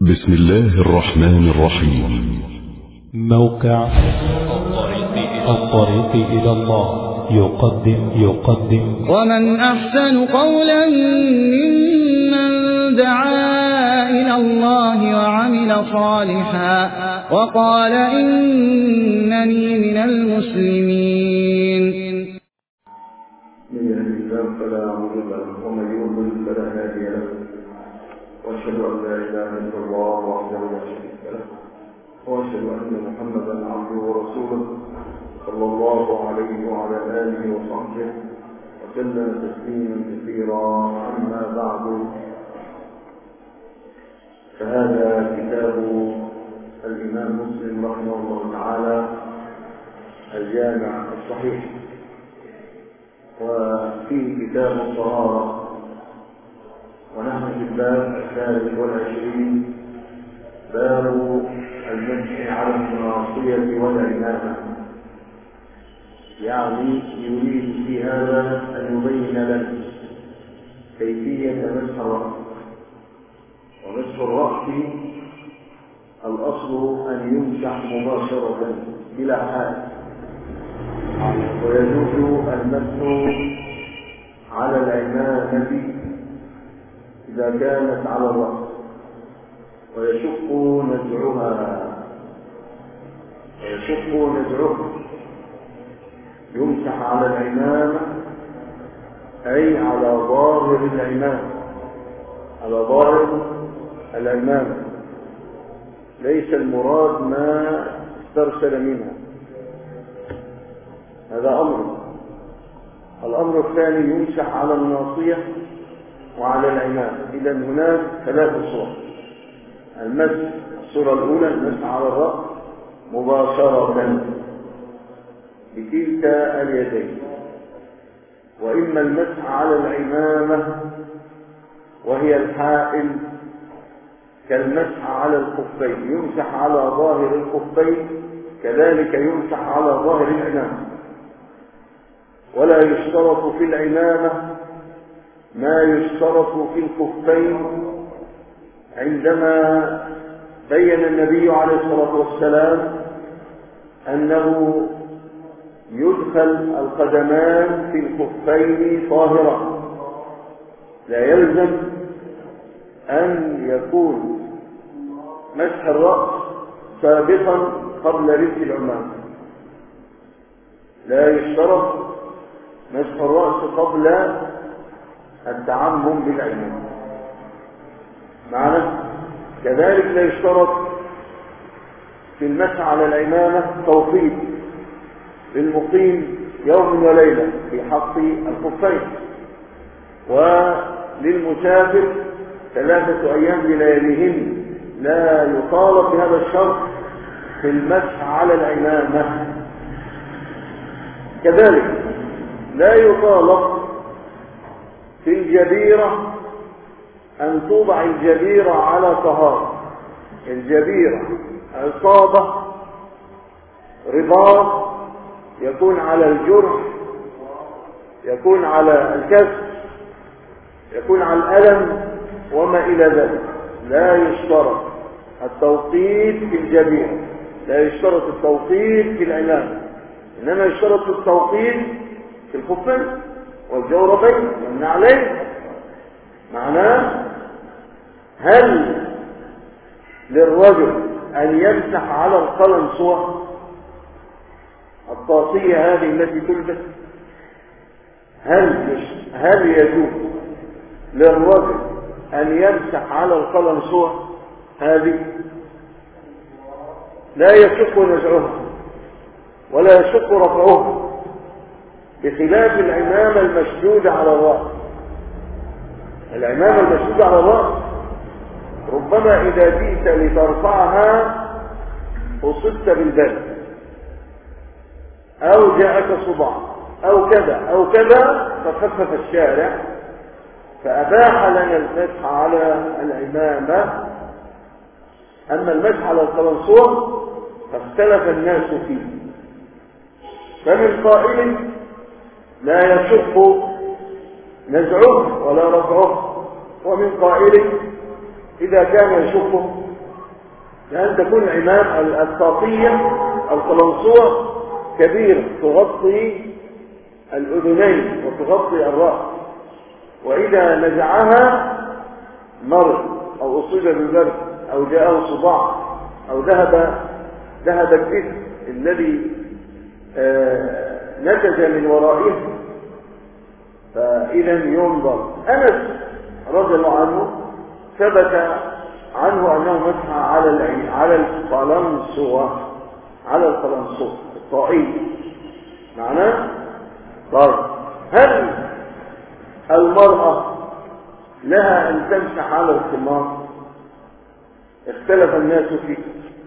بسم الله الرحمن الرحيم. موقع الطريق إلى الله يقدم ومن أحسن قولا ممن دعا إلى الله وعمل صالحا وقال إنني من المسلمين. من يهده الله فلا مضل له ومن يضلل فلا هادي له، واشهد ان لا اله الا الله وحده لا شريك له، واشهد ان محمدا عبده ورسوله صلى الله عليه وعلى اله وصحبه وسلم تسليما كثيرا. اما بعد، فهذا كتاب الامام مسلم رحمه الله تعالى، الجامع الصحيح، وفيه كتاب الطهارة، ونحن في الباب 23، باب المسح على الناصية والعمامة. يعني يريد في هذا أن يبين لنا كيفية مسح الرأس. ومسح الرأس الأصل أن يمسح مباشرة بلا حال، ويجوز المسح على العمامة إذا كانت على الرأس، ويشق نزعها. يمسح على العمامة أي على ظاهر العمامة، ليس المراد ما استرسل منها. هذا أمر. الأمر الثاني يمسح على الناصية وعلى العمامة. إذا هناك 3 صور. المسح، الصورة الأولى المسح على الرأس مباشرة بكلتا اليدين، وإما المسح على العمامة وهي الحائل كالمسح على الخفين، يمسح على ظاهر الخفين، كذلك يمسح على ظاهر العمامة. ولا يشترط في العمامة ما يشترط في الخفين، عندما بين النبي عليه الصلاة والسلام أنه يدخل القدمان في الخفين طاهرة، لا يلزم أن يكون مسح الرأس سابقا قبل لبس العمامة. لا يشترط مسح الرأس قبل التعمم بالعمامة معنا. كذلك لا يشترط في المسح على العمامة توقيت للمقيم يوم وليلة في حق الخفين، وللمسافر 3 أيام بلياليهن. لا يطالب بهذا الشرط في المسح على العمامة. كذلك لا يطالب في الجبيرة أن توضع الجبيرة على طهارة. الجبيرة عصابة، رباط، يكون على الجرح، يكون على الكسر، يكون على الألم وما إلى ذلك. لا يشترط التوقيت في الجبيرة، لا يشترط التوقيت في العمامة، إنما يشترط التوقيت في الخفين والجوربين والنعلين. معناه هل للرجل أن يمسح على القلنسوة الطاسية هذه التي تلبس؟ هل يجوز للرجل أن يمسح على القلنسوة هذه؟ لا يشق نزعها ولا يشق رفعها، بخلاف العمامة المشدودة على الرأس. العمامة المشدودة على الرأس ربما إذا جئت لترفعها أصبت بالبرد، أو جاءك صداع، أو كذا، فخفف الشارع فأباح لنا المسح على العمامة. أما المسح على القلنسوة فاختلف الناس فيه، فمن قائل لا يشق نزعه ولا رفعه، ومن قائل إذا كان يشقه لأن تكون العمام الطاقية القلنسوة كبيرة تغطي الأذنين وتغطي الرأس، وإذا نزعها مرض أو أصيب بالبرد أو جاءه صداع أو ذهب الجسم الذي نتج من ورائه، فإذا ينظر. أنس رضي الله عنه ثبت عنه أنه مسح على القلنسوة الطائية. معناه طيب، هل المرأة لها أن تمسح على الخمار؟ اختلف الناس فيه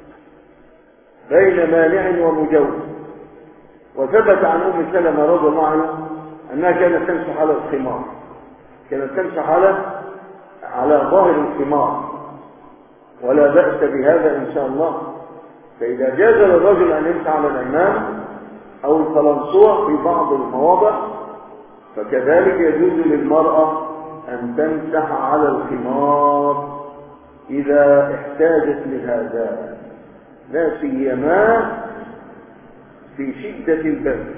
بين مانع ومجوز، وثبت عن أم سلمة رضي الله عنها أنها كانت تمسح على الخمار، كانت تمسح على ظاهر الخمار، ولا بأس بهذا إن شاء الله. فإذا جاز للرجل أن يمسح على العمام أو القلنسوة في بعض المواضع، فكذلك يجوز للمرأة أن تمسح على الخمار إذا احتاجت لهذا، لا سيما في شدة البرد،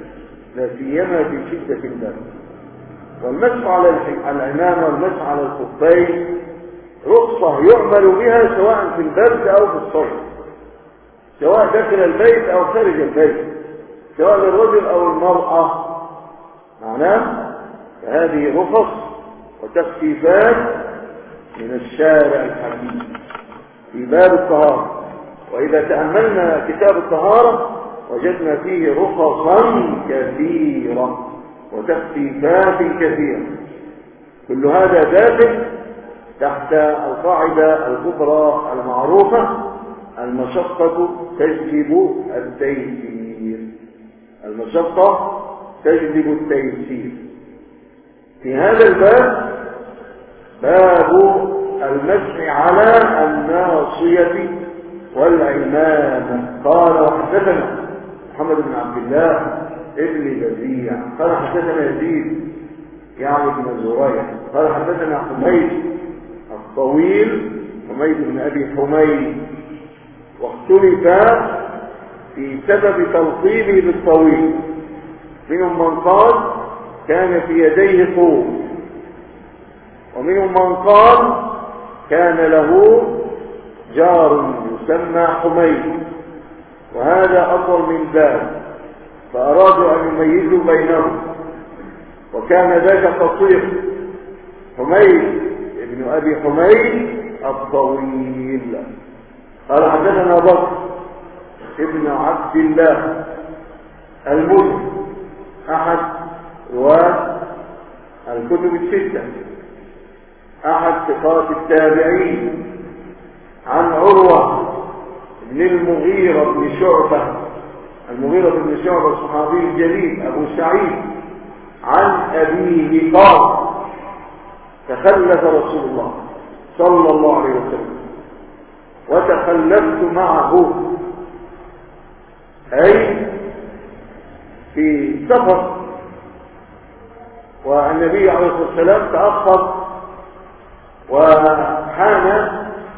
والمسح على العمامة والمسح على الخفين رخصة يعمل بها سواء في البرد أو في الصيف، سواء داخل البيت أو خارج البيت، سواء للرجل أو المرأة. معناه فهذه رخص وتخفيفات من الشارع الحديث في باب الطهارة. وإذا تأملنا كتاب الطهارة وجدنا فيه رخصا كثيرة وتخفيفات كثيرة، كل هذا داخل تحت القاعدة الكبرى المعروفة: المشقة تجلب التيسير. المشقة تجلب التيسير. في هذا الباب باب المسح على الناصية والعمامة. قال وحدثنا محمد بن عبد الله ابن بزيع قال حدثنا يزيد يعني بن زريع قال حدثنا حميد الطويل، حميد بن أبي حميد، واختلف في سبب تلقيبه بالطويل. منهم من قال كان في يديه طول، ومنهم من قال كان له جار يسمى حميد، وهذا أطول من ذلك، فأرادوا أن يميزوا بينهم، وكان ذاك قصير حميد ابن أبي حميد الطويل. قال حدثنا بكر ابن عبد الله المزني أحد رواة الكتب الستة، أحد ثقات التابعين، عن عروة بن المغيرة بن شعبة، المغيرة بن شعبة الصحابي الجليل أبو سعيد، عن أبيه قال: تخلف رسول الله صلى الله عليه وسلم وتخلفت معه، أي في سفر، والنبي عليه الصلاة والسلام تأخر وحان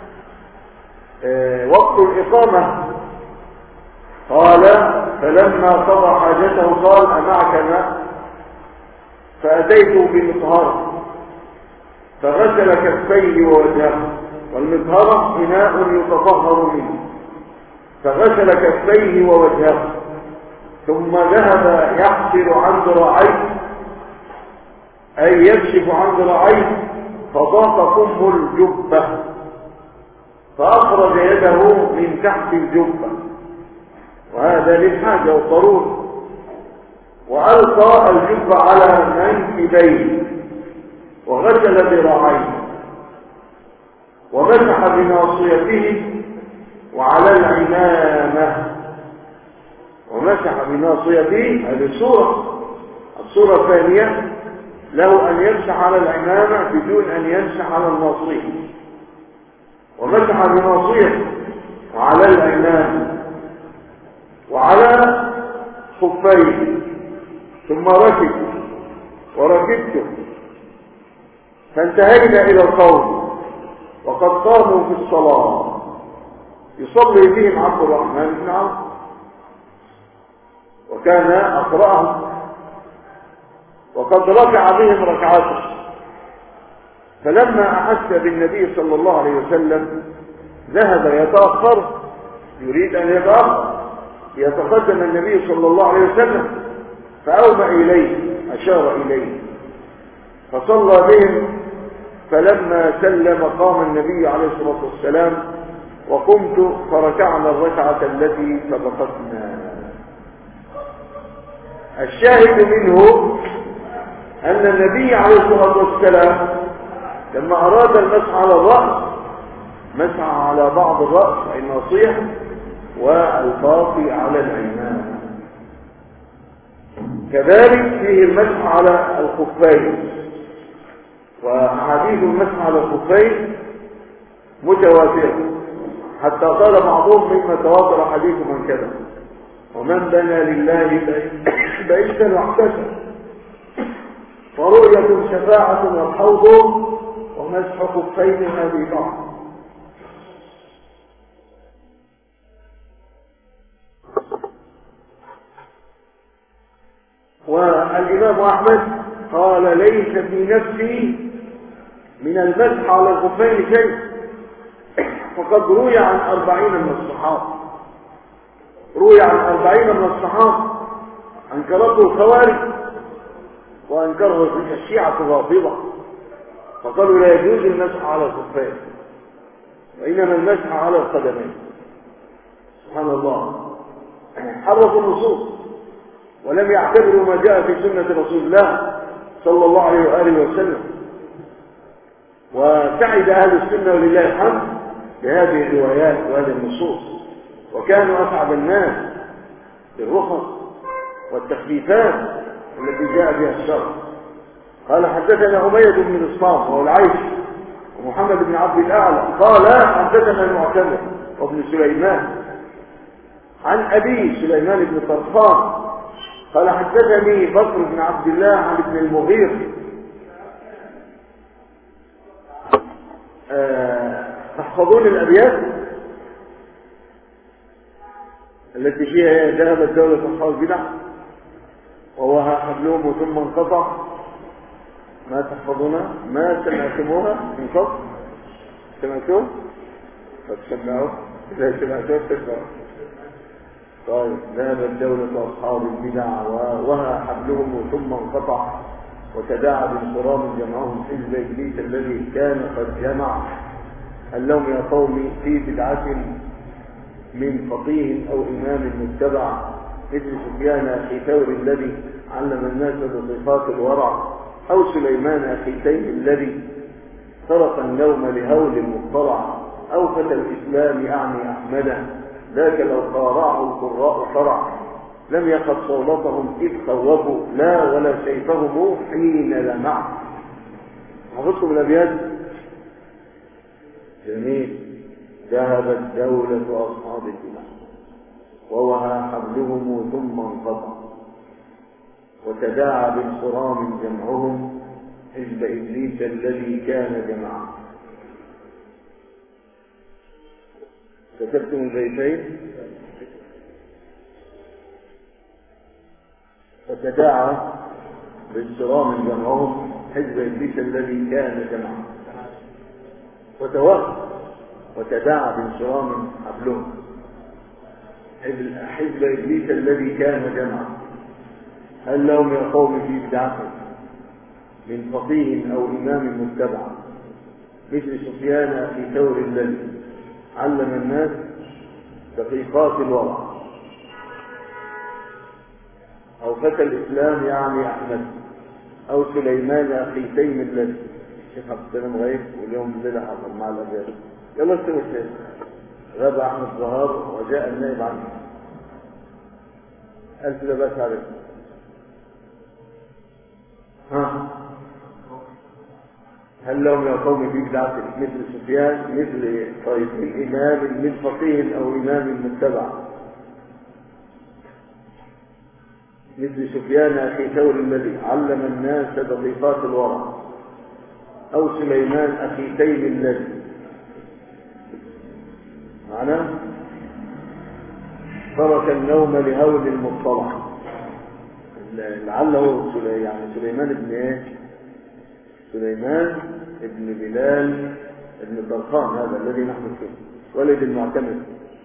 وقت الإقامة. قال: فلما قضى حاجته قال: أمعك ماء؟ فأتيته بمطهرة فغسل كفيه ووجهه، والمطهرة إناء يتطهر منه، فغسل كفيه ووجهه، ثم ذهب يحصر عن ذراعيه، أي يكشف عن ذراعيه، فضاق كم الجبة، فأخرج يده من تحت الجبة، وهذا للحاجة والضرورة، وألقى الجبة على منكبيه، وغسل ذراعيه، ومسح بناصيته وعلى العمامة، ومسح بناصيته. هذه الصورة الثانية له أن يمسح على العمامة بدون أن يمسح على الناصية، ومسح بناصيته وعلى العمامة وعلى خفيه، ثم وركبت فانتهينا إلى القوم وقد قاموا في الصلاة، يصلي بهم عبد الرحمن بن عوف، وكان أقرأهم، وقد ركع بهم ركعته. فلما أحس بالنبي صلى الله عليه وسلم ذهب يتأخر، يريد أن يتأخر يتقدم النبي صلى الله عليه وسلم، فأومأ إليه، أشار إليه، فصلى بهم. فلما سلم قام النبي عليه الصلاة والسلام وقمت فركعنا الركعة التي سبقتنا. الشاهد منه أن النبي عليه الصلاة والسلام لما أراد المسح على الرأس مسح على بعض الرأس أي الناصيح والباقي على العمامة. كذلك فيه المسح على الخفين، وأحاديث المسح على الخفين متواترة، حتى قال بعضهم مما تواتر حديث من كذا: ومن بنى لله بيتا واحتسب فرؤية شفاعة والحوض ومسح خفين هذه بعض. والإمام أحمد قال: ليس في نفسي من المسح على الخفين شيء، فقد روي عن 40 من الصحابة، روي عن 40 من الصحابة أنكرته الخوارج وأنكره الشيعة الرافضة، فقالوا لا يجوز المسح على الخفين وإنما المسح على القدمين. سبحان الله، حرفوا النصوص ولم يعتبروا ما جاء في سنة رسول الله صلى الله عليه وآله وسلم. وسعد أهل السنة ولله الحمد بهذه الروايات وهذه النصوص، وكانوا أسعد الناس بالرخص والتخفيفات التي جاء بها الشرع. قال: حدثنا أمية بن الصامت وهو العيش ومحمد بن عبد الأعلى قال: حدثنا المعتمر وابن سليمان عن أبي سليمان بن طرفان قال: حدثني بكر بن عبد الله عن ابن المغير. تحفظون الأبيات التي فيها ذهبت دولة أصحاب البدع ووهى حبلهم ثم انقطع؟ ما تحفظونها؟ ما سمعتموها من قبل؟ سمعتوه؟ فتسمعوا؟ إذا سمعتوه تسمعوا. طيب، ذهبت دولة أصحاب البدع ووهى حبلهم ثم انقطع وتداعى بانصرام جمعهم حزب إبليس الذي كان قد جمع. هل لهم يا قوم في بدعة من فقيه أو إمام متبع مثل سفيان أخي ثور الذي علم الناس بصفات الورع، أو سليمان أخي تيم الذي ترك النوم لهول مطلع، أو فتى الإسلام أعني أحمدا ذاك لو قارعه القراء شرع لم يقف صولتهم إذ خوفوا لا ولا سيفهم حين لمع. حفظتم الأبيات؟ جميل. ذهبت دولة أصحاب البدع ووهى حبلهم ثم انقطع وتداعى بانصرام جمعهم حزب إبليس الذي كان جمعا. كتبتم البيتين؟ فتداعى بانصرام جمعهم حزب إبليس الذي كان جمعا. وتداعى بانصرام حبلهم حزب إبليس الذي كان جمعا. هل لهم يا قوم في بدعة من فقيه أو إمام متبع مثل سفيان أخي ثور الذي علم الناس دقيقات الورع، أو فتى الإسلام يعني أحمد، أو سليمان أخي تيم الذي شيخ عبد السلام غيب واليوم الليلة حصل مع الأبيات. يلا استوى الشيخ. غاب أحمد ظهر وجاء النائب عنه. ألف لا بأس عليكم. هل لهم يا قوم في بدعة مثل سفيان مثل طيب الإمام من فقيه أو إمام متبع مثل سفيان أخي ثور الذي علم الناس دقيقات الورع، أو سليمان أخي تيم الذي معناه ترك النوم لهول المطلع. لعله يعني سليمان ابن ايه؟ سليمان ابن بلال ابن طرخان، هذا الذي نحن فيه، ولد المعتمر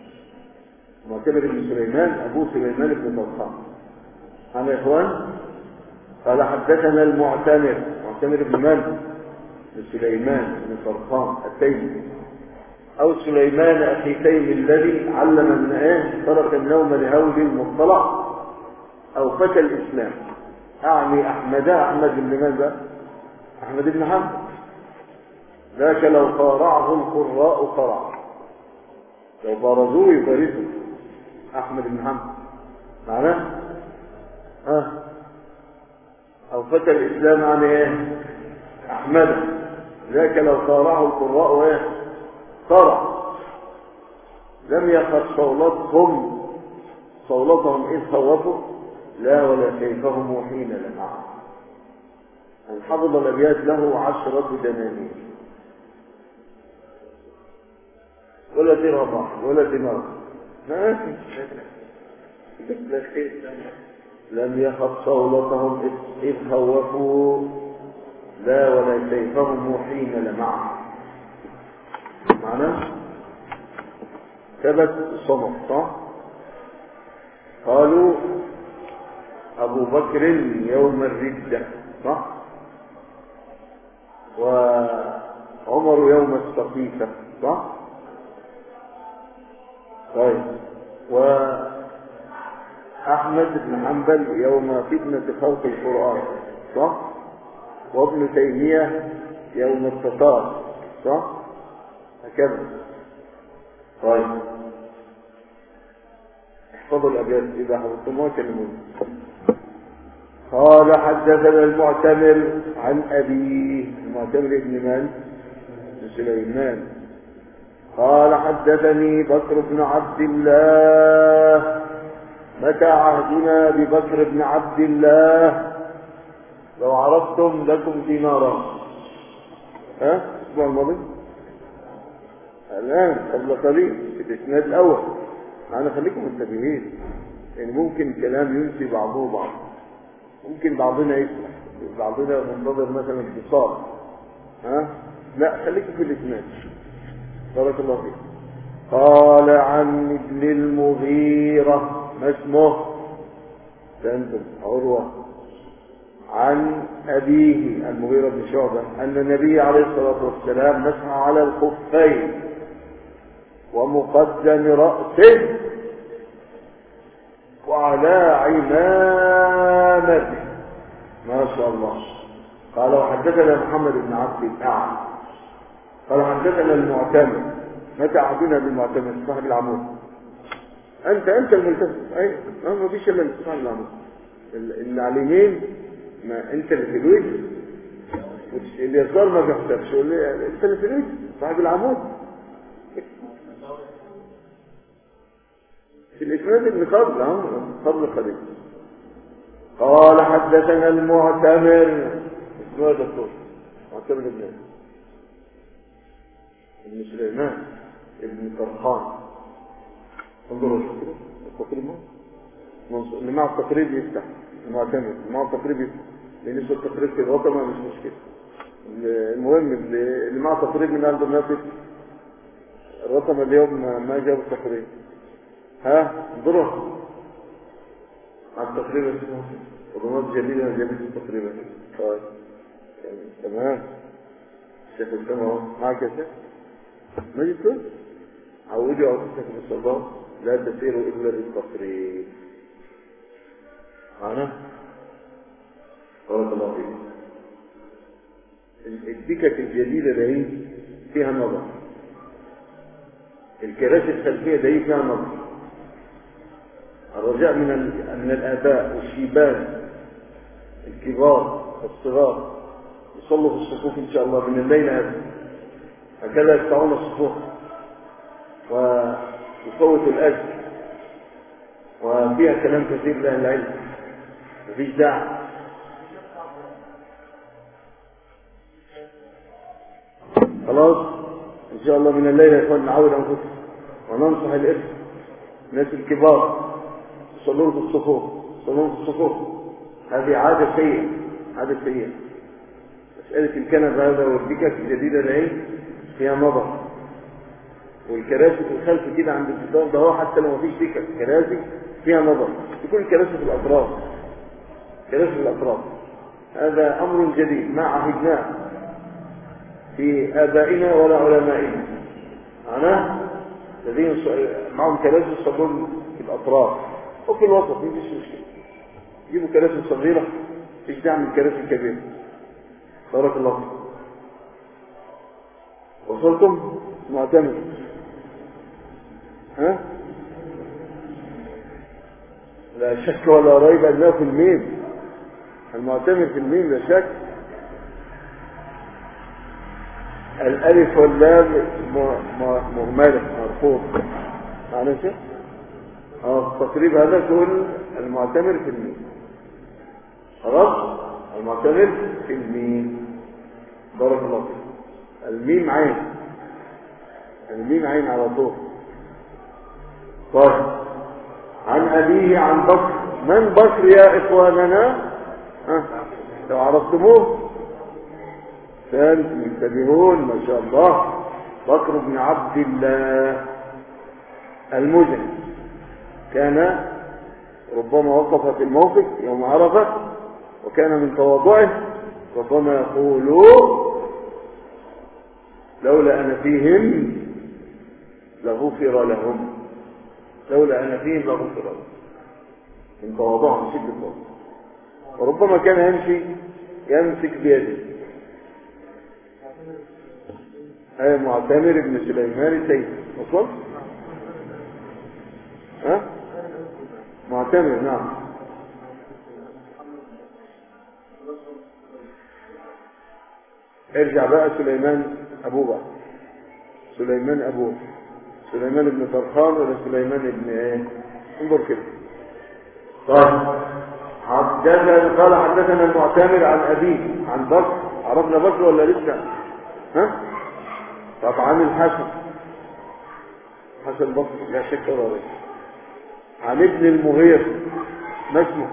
بن سليمان، ابو سليمان بن طرخان. هذا يا اخوان. قال حدثنا المعتمر بن من؟ بن سليمان بن طرخان التيمي، او سليمان اخي تيمي الذي علم ان ايه؟ ترك النوم لهول المطلع او فتى الاسلام. اعني احمد بن من؟ احمد بن حنبل. ذاك لو قارعه القراء قرع، لو بارزوه يبارزه. احمد بن حنبل معناه او فتى الاسلام عن ايه؟ احمد. ذاك لو قارعه القراء ايه؟ قرع. لم يخف صولتهم اذ خوفوا، لا ولا كيفهم حين لمعوا. ان حفظ الابيات له 10 دنانير، ولا درهم ولا دينار. لم يخف صولتهم إذ خوفوا، لا ولا سيفهم حين لمعوا. معناه ثبت الصمت، صح؟ قالوا أبو بكر يوم الردة، صح؟ وعمر يوم السقيفة، صح؟ طيب. وأحمد بن حنبل يوم فتنة خلق القرآن، صح؟ وابن تيمية يوم التتار، صح؟ هكذا. طيب احفظوا الأبيات إذا حفظتموها كلمون. قال حدثنا المعتمر عن أبيه، المعتمر بن من؟ بن سليمان. قال حدثني بكر بن عبد الله. متى عهدنا ببكر بن عبد الله؟ لو عرفتم لكم دينارا. الأسبوع الماضي؟ الآن قبل قليل في الإسناد الأول. أنا خليكم منتبهين، يعني ممكن كلام ينسي بعضه بعض، ممكن بعضنا يسمح، بعضنا منتظر مثلا اتصال. لا، خليكم في الإسناد. بارك الله فيك. قال عن ابن المغيرة، ما اسمه؟ أنتم عروة. عن أبيه المغيرة بن شعبة أن النبي عليه الصلاة والسلام مسح على الخفين ومقدم رأسه وعلى عمامته. ما شاء الله. قال وحدثنا محمد بن عبد الأعلى قال حدثنا المعتمر. متى عهدنا بالمعتمر؟ صاحب العمود. انت الملتزم. ايوه، ما فيش الا صاحب العمود. اللي على اليمين ما انت اللي في الوجه، اليسار ما بيحسبش. انت اللي في الوجه صاحب العمود. في الاسناد اللي قبل قليل. قال حدثنا المعتمر. اسمه دكتور معتمر ابن سليمان ابن طرخان. انظروا التقريب اللي مع التقريب يفتح. المعتمد مع التقريب يفتح، لان اسم التقريب في الرقم مش مشكله. المهم اللي مع التقريب من قلب النافذ الرقم اليوم ما جاب التقريب. انظروا مع التقريب اسمه وضمات جليلة جابت التقريب. طيب تمام. الشيخ السماء معك يا شيخ؟ ما جبته؟ عودوا أوقاتكم بالصلاة لا تسيروا إلا بالتقريب. معنا؟ بارك الله فيكم. الدكك الجديدة دي فيها نظر، الكراسي الخلفية دي فيها نظر. الرجاء من الآباء والشيبان الكبار والصغار يصلوا في الصفوف إن شاء الله من الليل هكذا يقطعون الصفوف ويفوتوا الأجر، وفيها كلام كثير لأهل العلم، مفيش داعي. خلاص إن شاء الله من الليل يا إخوان نعود أنفسنا وننصح الإخوة الناس الكبار يصلون في الصفوف، يصلون في الصفوف. هذه عادة سيئة، عادة سيئة. مسألة الكنبة هذا والدكك الجديدة العين فيها نظر، والكراسي في الخلف كده عند الجدار ده هو حتى لو مفيش دكك كراسي فيها نظر، تكون الكراسي في الأطراف، كراسي في الأطراف. هذا أمر جديد ما عهدناه في آبائنا ولا علمائنا. أنا الذين معهم كراسي يصلون في الأطراف وفي الوسط مفيش مشكلة، يجيبوا كراسي صغيرة مفيش داعي من الكراسي الكبيرة. بارك الله فيكم. وصلتم؟ معتمد ها؟ لا شك ولا ريب أنه في الميم، المعتمد في الميم لا شك. الألف واللام مهملة مرفوض معنا شيء؟ التقريب هذا كل المعتمر في الميم. خلاص؟ المعتمر في الميم. بارك الله فيك. الميم عين، الميم عين على طول. طيب عن أبيه عن بكر. من بكر يا إخواننا؟ لو عرفتموه ينتبهون ما شاء الله. بكر بن عبد الله المزني كان ربما وقف في الموقف يوم عرفة، وكان من تواضعه ربما يقول لولا أنا فيهم لغفر لهم، لولا أنا فيهم لغفر لهم، من تواضعه من شدة التواضع. وربما كان يمسك بيده. هذا معتمر بن سليمان السيد. وصل؟ معتمر نعم. ارجع بقى سليمان أبوه بقى. سليمان أبوه سليمان بن طرخان ولا سليمان بن ايه؟ انظر كده. طيب قال حدثنا المعتمر عن أبيه عن بكر. عرفنا بكر ولا لسه؟ طبعا الحسن حسن بكر لا شك ولا ريب. عن ابن المغيرة ما اسمه؟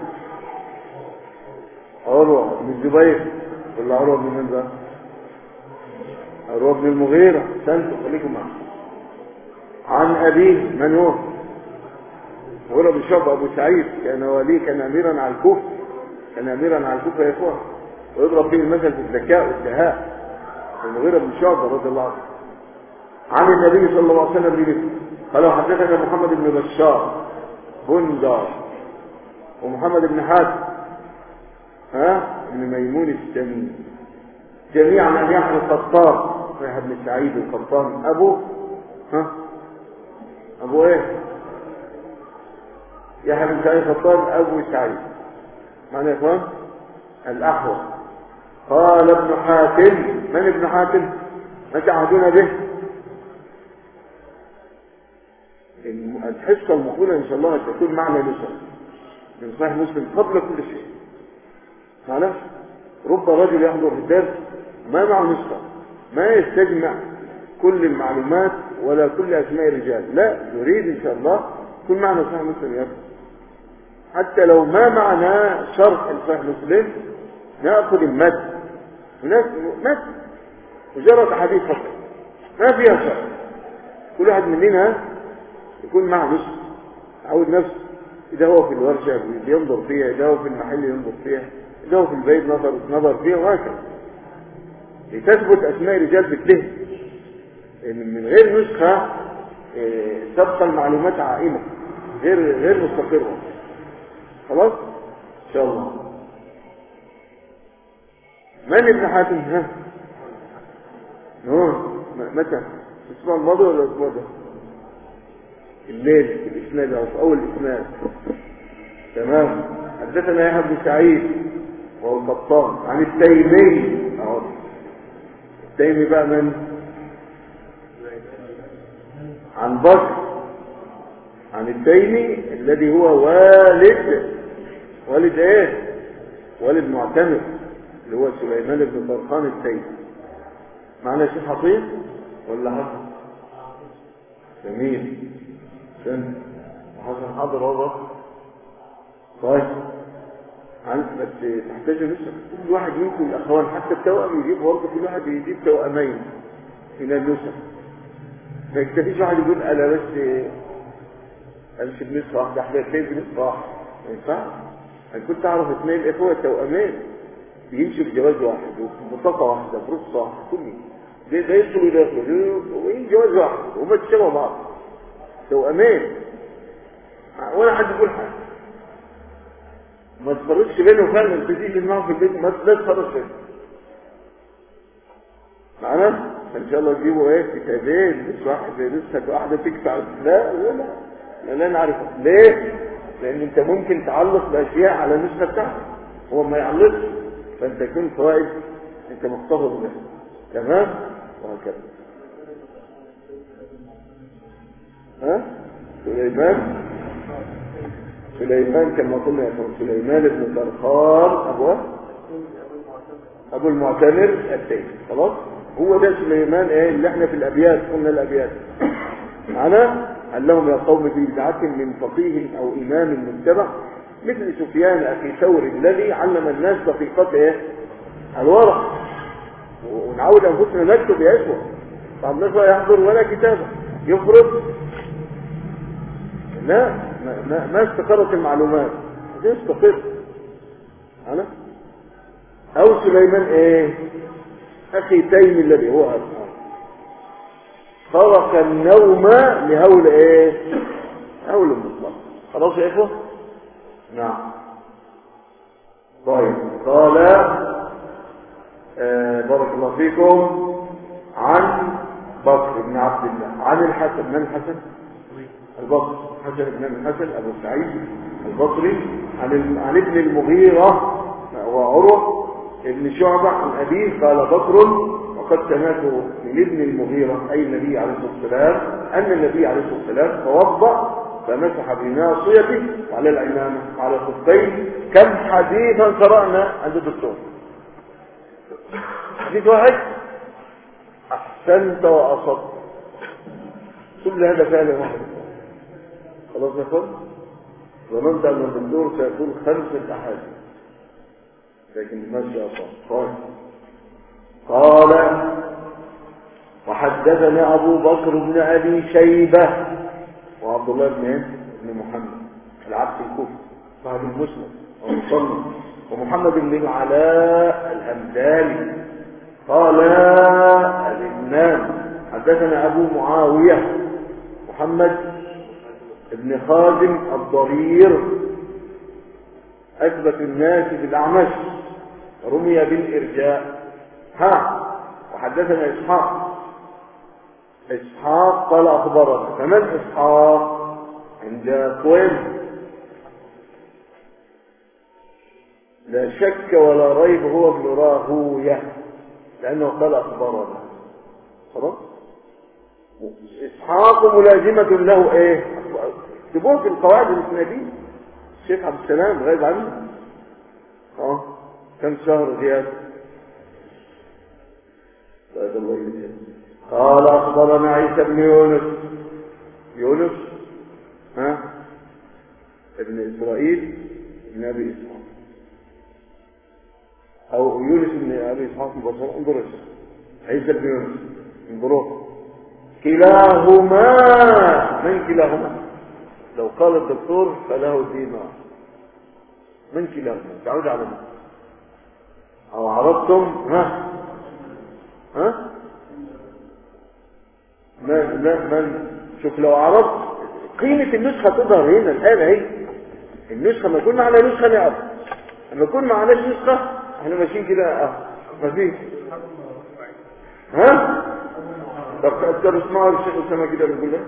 عروة بن الزبير ولا عروة بن من ذا؟ عروة بن المغيرة. سنتم خليكم معه. عن أبيه من هو؟ مغيرة بن شعبة أبو سعيد كان وليه، كان أميرا على الكوفة، كان أميرا على الكوفة يا إخوان، ويضرب فيه المثل في الذكاء والدهاء. المغيرة بن شعبة رضي الله عنه. عن النبي صلى الله عليه وسلم بمثله. قال حدثنا محمد بن بشار بندار ومحمد بن حاتم بن ميمون السمي جميعا عن يحيى القطان، يحيى بن سعيد القطان ابو ايه؟ يحيى بن سعيد القطان ابو سعيد معنى يا اخوان الاحوص. قال ابن حاتم. من ابن حاتم؟ ما تعهدون به؟ الحصة المقبولة إن شاء الله تكون معنا نسخ من صحيح مسلم قبل كل شيء. معلش رب رجل يحضر الدرس ما معه نسخة، ما يستجمع كل المعلومات ولا كل أسماء الرجال، لا يريد إن شاء الله يكون معنا صحيح مسلم يا أخي. حتى لو ما معنا شرح صحيح مسلم نأخذ المد، هناك مد مجرد حديث فقط ما فيها شرح. كل واحد مننا يكون معه نصف، يعود نفسه. إذا هو في الورشة ينظر فيها، إذا هو في المحل ينظر فيها، إذا هو في البيت نظر فيها، وهكذا لتثبت أسماء رجال بالذهن. من غير نسخة تبقى المعلومات عائمة غير مستقرة. خلاص إن شاء الله. من ابن حاتم؟ متى؟ الأسبوع الماضي ولا الأسبوع ده؟ الليل في الإسناد أو في أول الإسناد. تمام. حدثنا يحيى بن سعيد وهو القطان عن التيمي. التيمي بقى من؟ عن بكر عن التيمي الذي هو والد ايه؟ والد معتمر اللي هو سليمان بن طرخان التيمي. معنا شيخ حصير ولا حصر؟ جميل. حسن حاضر والله. طيب بس تحتاج نسخ. كل واحد منكم الأخوان حتى التوأم يجيب برضه، كل واحد يجيب توأمين من النسخ. ما يكتفيش واحد يقول أنا بس أمشي بنسخة واحدة، احنا اثنين بنسخة واحدة، ما ينفعش. أنا كنت أعرف اثنين إخوة توأمين بيمشوا بجواز واحد وبطاقة واحدة برصة واحدة، كله ده يدخلوا يدخلوا وين جواز واحد وما تشبهوا بعض توأمين، ولا حد يقول حاجة. ما تفرقش بينه فعلا، تيجي معه في البيت ما تفرقش بينه معنا. ان شاء الله تجيبوا ايه كتابين مش واحد نسخة واحدة تكفي. لا نعرفها. ليه؟ لان انت ممكن تعلق باشياء على النسخة بتاعتك، هو ما يعلقش، فانت يكون فوائد انت محتفظ بها. تمام؟ وهكذا. سليمان كما قلنا يا اخوان، سليمان بن طرخان ابو المعتمر التيمي. خلاص، هو ده سليمان اللي احنا في الابيات قلنا الابيات معنا. علهم يا قوم في بدعة من فقيه او امام متبع مثل سفيان اخي ثور الذي علم الناس دقيقة الورع. ونعود انفسنا نكتب يا اخوة. طب الناس لا يحضر ولا كتابة يفرض، لا ما استقرت المعلومات، تستقر. أنا أو سليمان أخي تيمي الذي هو أصحاب خرق النوم لهول هول المطلق. خلاص يا إخوة؟ نعم. طيب قال بارك الله فيكم عن بكر بن عبد الله عن الحسن. من الحسن؟ البصري. حسن بن الحسن أبو سعيد البصري عن ابن المغيرة وعروة ابن شعبة عن أبيه قال بكر وقد سمعت من ابن المغيرة أي النبي عليه الصلاة والسلام أن النبي عليه الصلاة والسلام توضأ فمسح بناصيته على العمامة على الخفين. كم حديثا قرأنا عند الدكتور؟ حديث واحد. أحسنت وأصبت. كل هذا فعل واحد. خلاص يا اخوان، ظننت ان الدكتور سيقول 5 أحاديث لكن ما شاء الله. قال وحدثنا ابو بكر بن ابي شيبه وعبد الله بن محمد العبد الكوفي صاحب المسند والمصنف، ومحمد بن العلاء الهمداني قال الامام حدثنا ابو معاويه محمد ابن خازم الضرير أثبت الناس بالأعمش رمي بالإرجاء. وحدثنا إسحاق قال أخبرنا. فمن إسحاق عند قوم لا شك ولا ريب هو ابن راهويه لأنه قال أخبرنا. خلاص. إسحاق ملازمة له تبوه في القواعد الإسنادية. الشيخ عبد السلام غايب عنه كم شهر زيادة. قال أخبرنا عيسى بن يونس ابن إسرائيل ابن أبي إسحاق أو يونس بن أبي إسحاق البصري. انظروا عيسى بن يونس انظروا كلاهما. من كلاهما؟ لو قال الدكتور فله دينار. من كلاهما؟ تعود على من؟ أو عرضتم من شوف لو عرضت قيمة النسخة تظهر هنا الآن اهي. النسخة ما كنا على نسخة نعرف، لما كنا على نسخة احنا ماشيين كده ما فيش طب تقدروا تسمعوا الشيخ أسامة كده بيقول لك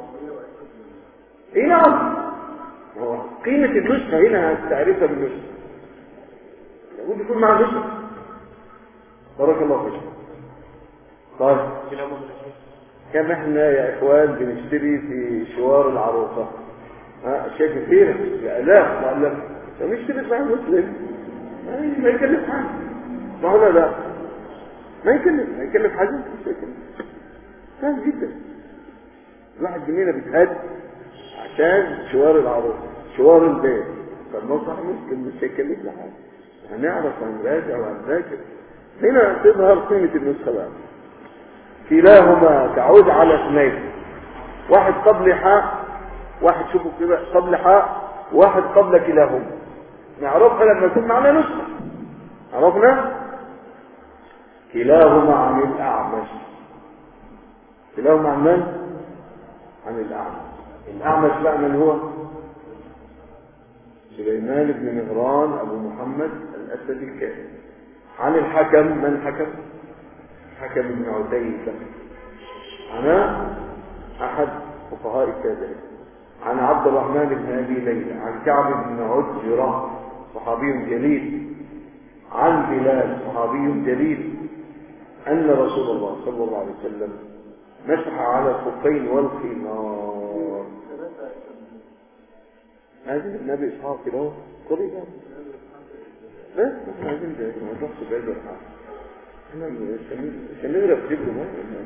نعم. قيمة النسخة هنا تعرفها بالنسخة، لابد يكون مع نسخة. بارك الله فيك. طيب كم احنا يا اخوان بنشتري في شوار العروسة اشياء كثيرة بآلاف مؤلفة، فنشتري صحيح مسلم ما يكلف حاجة. ما هو لا ما يكلف حاجة، مش يكلف سهل جدا. الواحد جنينة بتهد عشان شوار العروس شوار البيت. فالنصح مسلم مش هيكلفنا حاجة، هنعرف هنراجع وهنذاكر. هنا تظهر قيمة النسخة بقى. كلاهما تعود على اثنين، واحد قبل حاء، واحد شوفوا كده قبل حاء، واحد قبل كلاهما. نعرفها لما يكون معنا نسخة. عرفنا كلاهما عن الأعمش. كلاهما عن من؟ عن الأعمش. الأعمش بقى من هو؟ سليمان بن مهران أبو محمد الأسدي الكاهن. عن الحكم من حكم؟ حكم بن عتيبة. أنا أحد فقهاء التابعين. عن عبد الرحمن بن أبي ليلى. عن كعب بن عجرة صحابي جليل. عن بلال صحابي جليل أن رسول الله صلى الله عليه وسلم مسح على الخفين والخمار. هذه النبي إسحاق له قريبا بس احنا عايزين ده ما نروحش بعيد ولا حاجة. احنا مش هنغرق في جبله.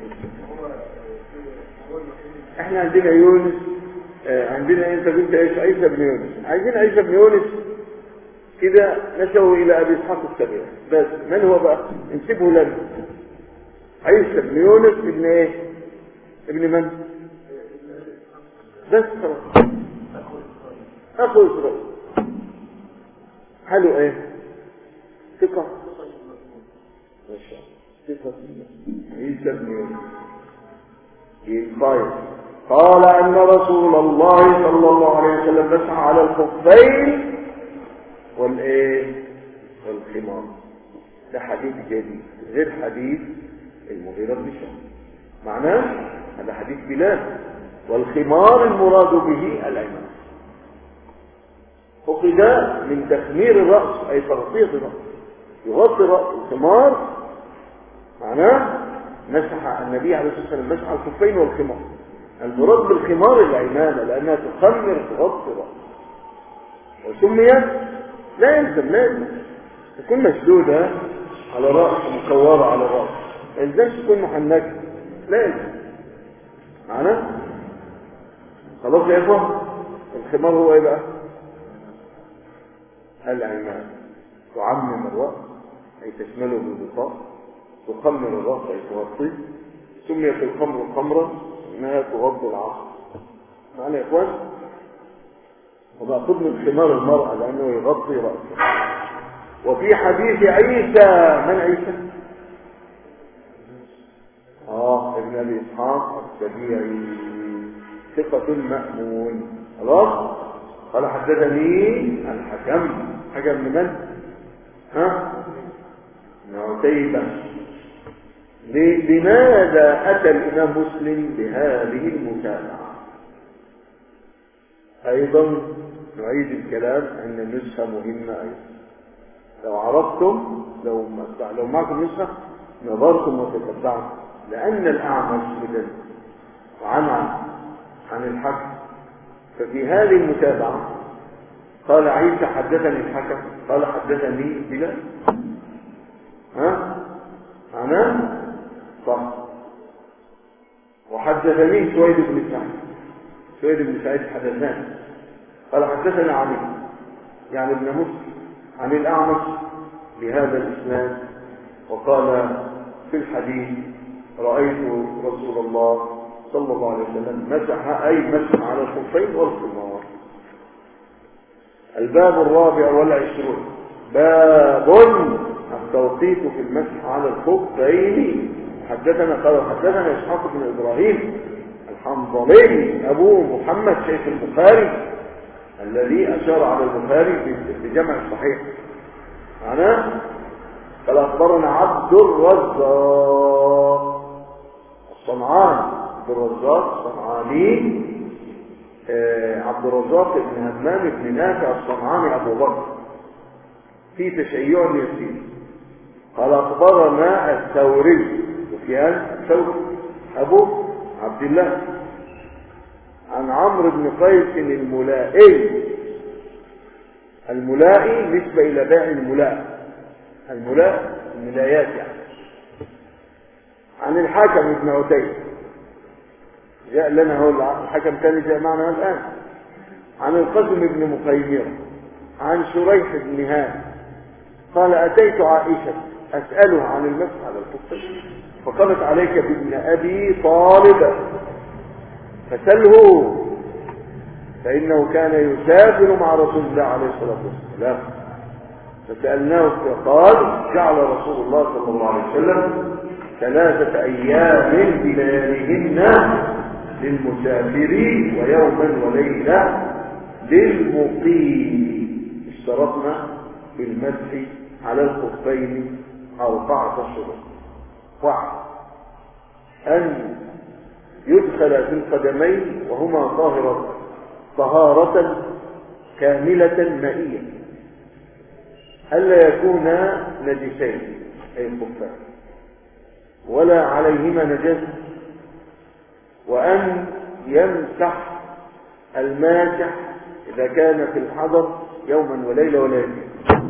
احنا عندنا يونس، عندنا انت قلت ايش؟ عيسى بن يونس. عايزين عيسى بن يونس كده نسوا الى ابي اسحاق السبيعي. بس من هو بقى؟ نسيبه لنا. عيسى بن يونس ابن ايه؟ ابن من؟ بس خلاص اخو اسرائيل. حلو ايه؟ ثقة ما شاء الله. ثقة عيسى بن يونس الخير قال ان رسول الله صلى الله عليه وسلم مسح على الخفين والايه؟ والخمار. ده حديث جديد غير حديث المغيرة بن شعبة. معناه هذا حديث بلال. والخمار المراد به العمامة. أخذ من تخمير الرأس أي تغطية الرأس، يغطي رأس. الخمار معناه مسح النبي عليه الصلاة والسلام مسح على الخفين والخمار. المراد بالخمار العمامة لأنها تخمر تغطي الرأس. وسميت لا يلزم تكون مشدودة على رأس ومكورة على الرأس، ما يلزمش تكون محنكة، لا يلزم. معناه خلاص يا إخوة. الخمار هو إيه بقى؟ العمامة. تعمم الرأس أي تشمله بالغطاء، تخمر الرأس أي تغطيه. سميت الخمر خمرا إنها تغطي العصر. معنى يا إخوان ومأخذ من خمار المرأة لأنه يغطي رأسه. وفي حديث عيسى من عيسى؟ ابن أبي إسحاق السبيعي ثقة مأمون. خلاص. قال حدثني الحكم. حكم من؟ ابن عتيبة. لماذا أتى الإمام مسلم بهذه المتابعة؟ أيضا نعيد الكلام أن النسخة مهمة أيضا. لو عرفتم لو معكم نسخة نظرتم وتتبعتم، لأن الأعمش بدل عن الحكم. ففي هذه المتابعة قال عيسى حدثني الحكم قال حدثني بلال. أنا صح. وحدثني سويد بن سعيد حدثني قال حدثني علي يعني ابن مسلم عن الأعمش بهذا الإسناد. وقال في الحديث رأيت رسول الله صلى الله عليه وسلم مسح على الخفين والخمار. الباب 24 باب التوقيت في المسح على الخفين. حدثنا إسحاق بن إبراهيم الحنظلي أبو محمد شيخ البخاري الذي أشار على البخاري بجمع الصحيح. معناه قال أخبرنا عبد الرزاق الصنعاني. عبد الرزاق الصنعاني عبد الرزاق بن همام بن نافع الصنعاني أبو بكر في تشيع يسير. قال أخبرنا الثوري سفيان الثوري أبو عبد الله عن عمرو بن قيس الملائي نسبة إلى بيع الملايات يعني. عن الحاكم بن عتيبة جاء لنا هو الحكم ثاني جاء معنا الآن. عن القاسم بن مخيمرة عن شريح بن هانئ قال أتيت عائشة أسألها عن المسح على الخفين فقالت عليك بابن أبي طالب فسله فإنه كان يسافر مع رسول الله عليه الصلاة والسلام. فسألناه فقال جعل رسول الله صلى الله عليه وسلم 3 أيام بلياليهن للمسافرين ويوما وليلة للمقيم. اشترطنا بالمسح على الخفين 4 شروط. 1 أن يدخل في القدمين وهما طهارة كاملة مائية، ألا يكونا نجسين أي الخفان ولا عليهما نجاسة، وأن يمسح الماسح إذا كان في الحضر يوما وليلة ولا يومين،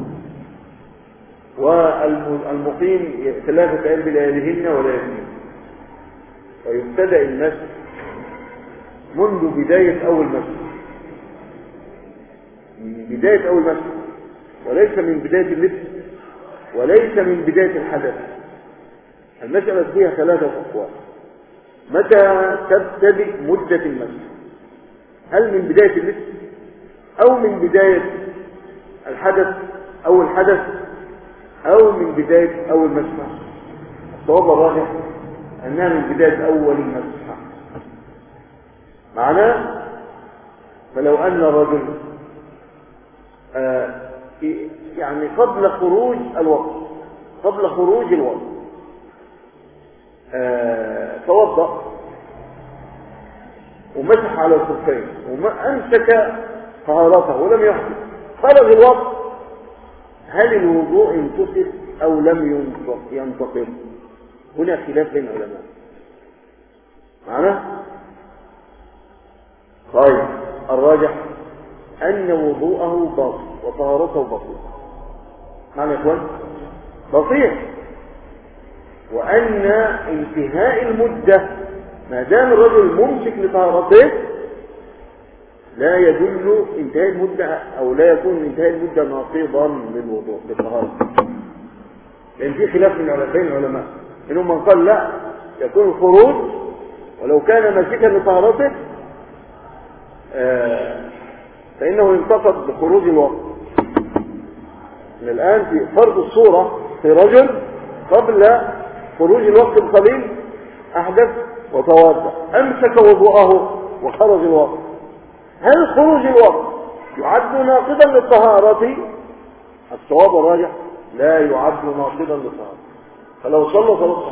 والمقيم 3 أيام بلياليهن ولا يومين. ويبتدأ المسح منذ بداية أول مسح، من بداية أول مسح، وليس من بداية اللبس وليس من بداية الحدث. المسألة فيها 3 أقوال. متى تبتدئ مدة المسح؟ هل من بداية اللبس أو من بداية الحدث أو الحدث أو من بداية أول مسح؟ الصواب الراجح أنها من بداية أول مسح. معناه فلو أن رجل يعني قبل خروج الوقت توضأ ومسح على الخفين وأمسك طهارته ولم يحدث، خرج الوقت، هل الوضوء انتقض أو لم ينتقض؟ هنا خلاف بين العلماء. معناه طيب الراجح أن وضوءه باطل وطهارته باطلة. معنى يا اخوان بسيط، وأن انتهاء المدة ما دام الرجل ممسك لطهارته لا يدل انتهاء المدة أو لا يكون انتهاء المدة ناقضا للوضوء للطهارة، لأن في خلاف بين العلماء منهم من قال لا يكون الخروج ولو كان ماسكا لطهارته فإنه ينتقد بخروج الوقت. الآن في فرض الصورة في رجل قبل خروج الوقت القليل أحدث وتوضأ أمسك وضوءه وخرج الوقت، هل خروج الوقت يعد ناقضا للطهارة؟ الصواب الراجح لا يعد ناقضا للطهارة، فلو صلى صلاة.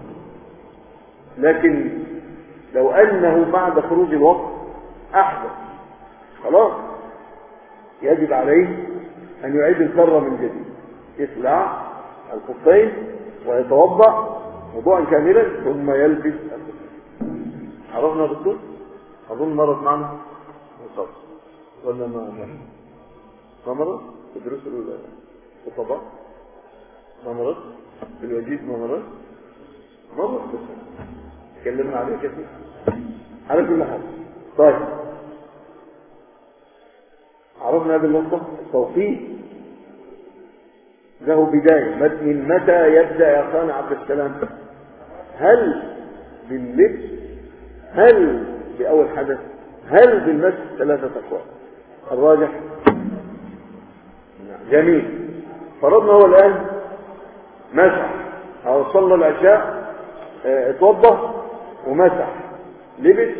لكن لو أنه بعد خروج الوقت أحدث خلاص يجب عليه أن يعيد الكرة من جديد، يخلع الخفين ويتوضأ وضوءا كاملا ثم يلبس الخفين. عرفنا بالطول؟ أظن مرت معنا مصاب ولا ما مرت في دروس الخطباء؟ ما مرت في الوجيز؟ ما مرت بس تكلمنا عليه كثير على كل حال. طيب عرفنا هذه النقطة. التوقيت له بداية، من متى يبدأ يا أخانا عبد السلام؟ هل باللبس؟ هل بأول حدث؟ هل بالمس؟ 3 أقوال. الراجح جميل. فرضنا هو الآن مسح أو صلى العشاء اتوضى ومسح لبس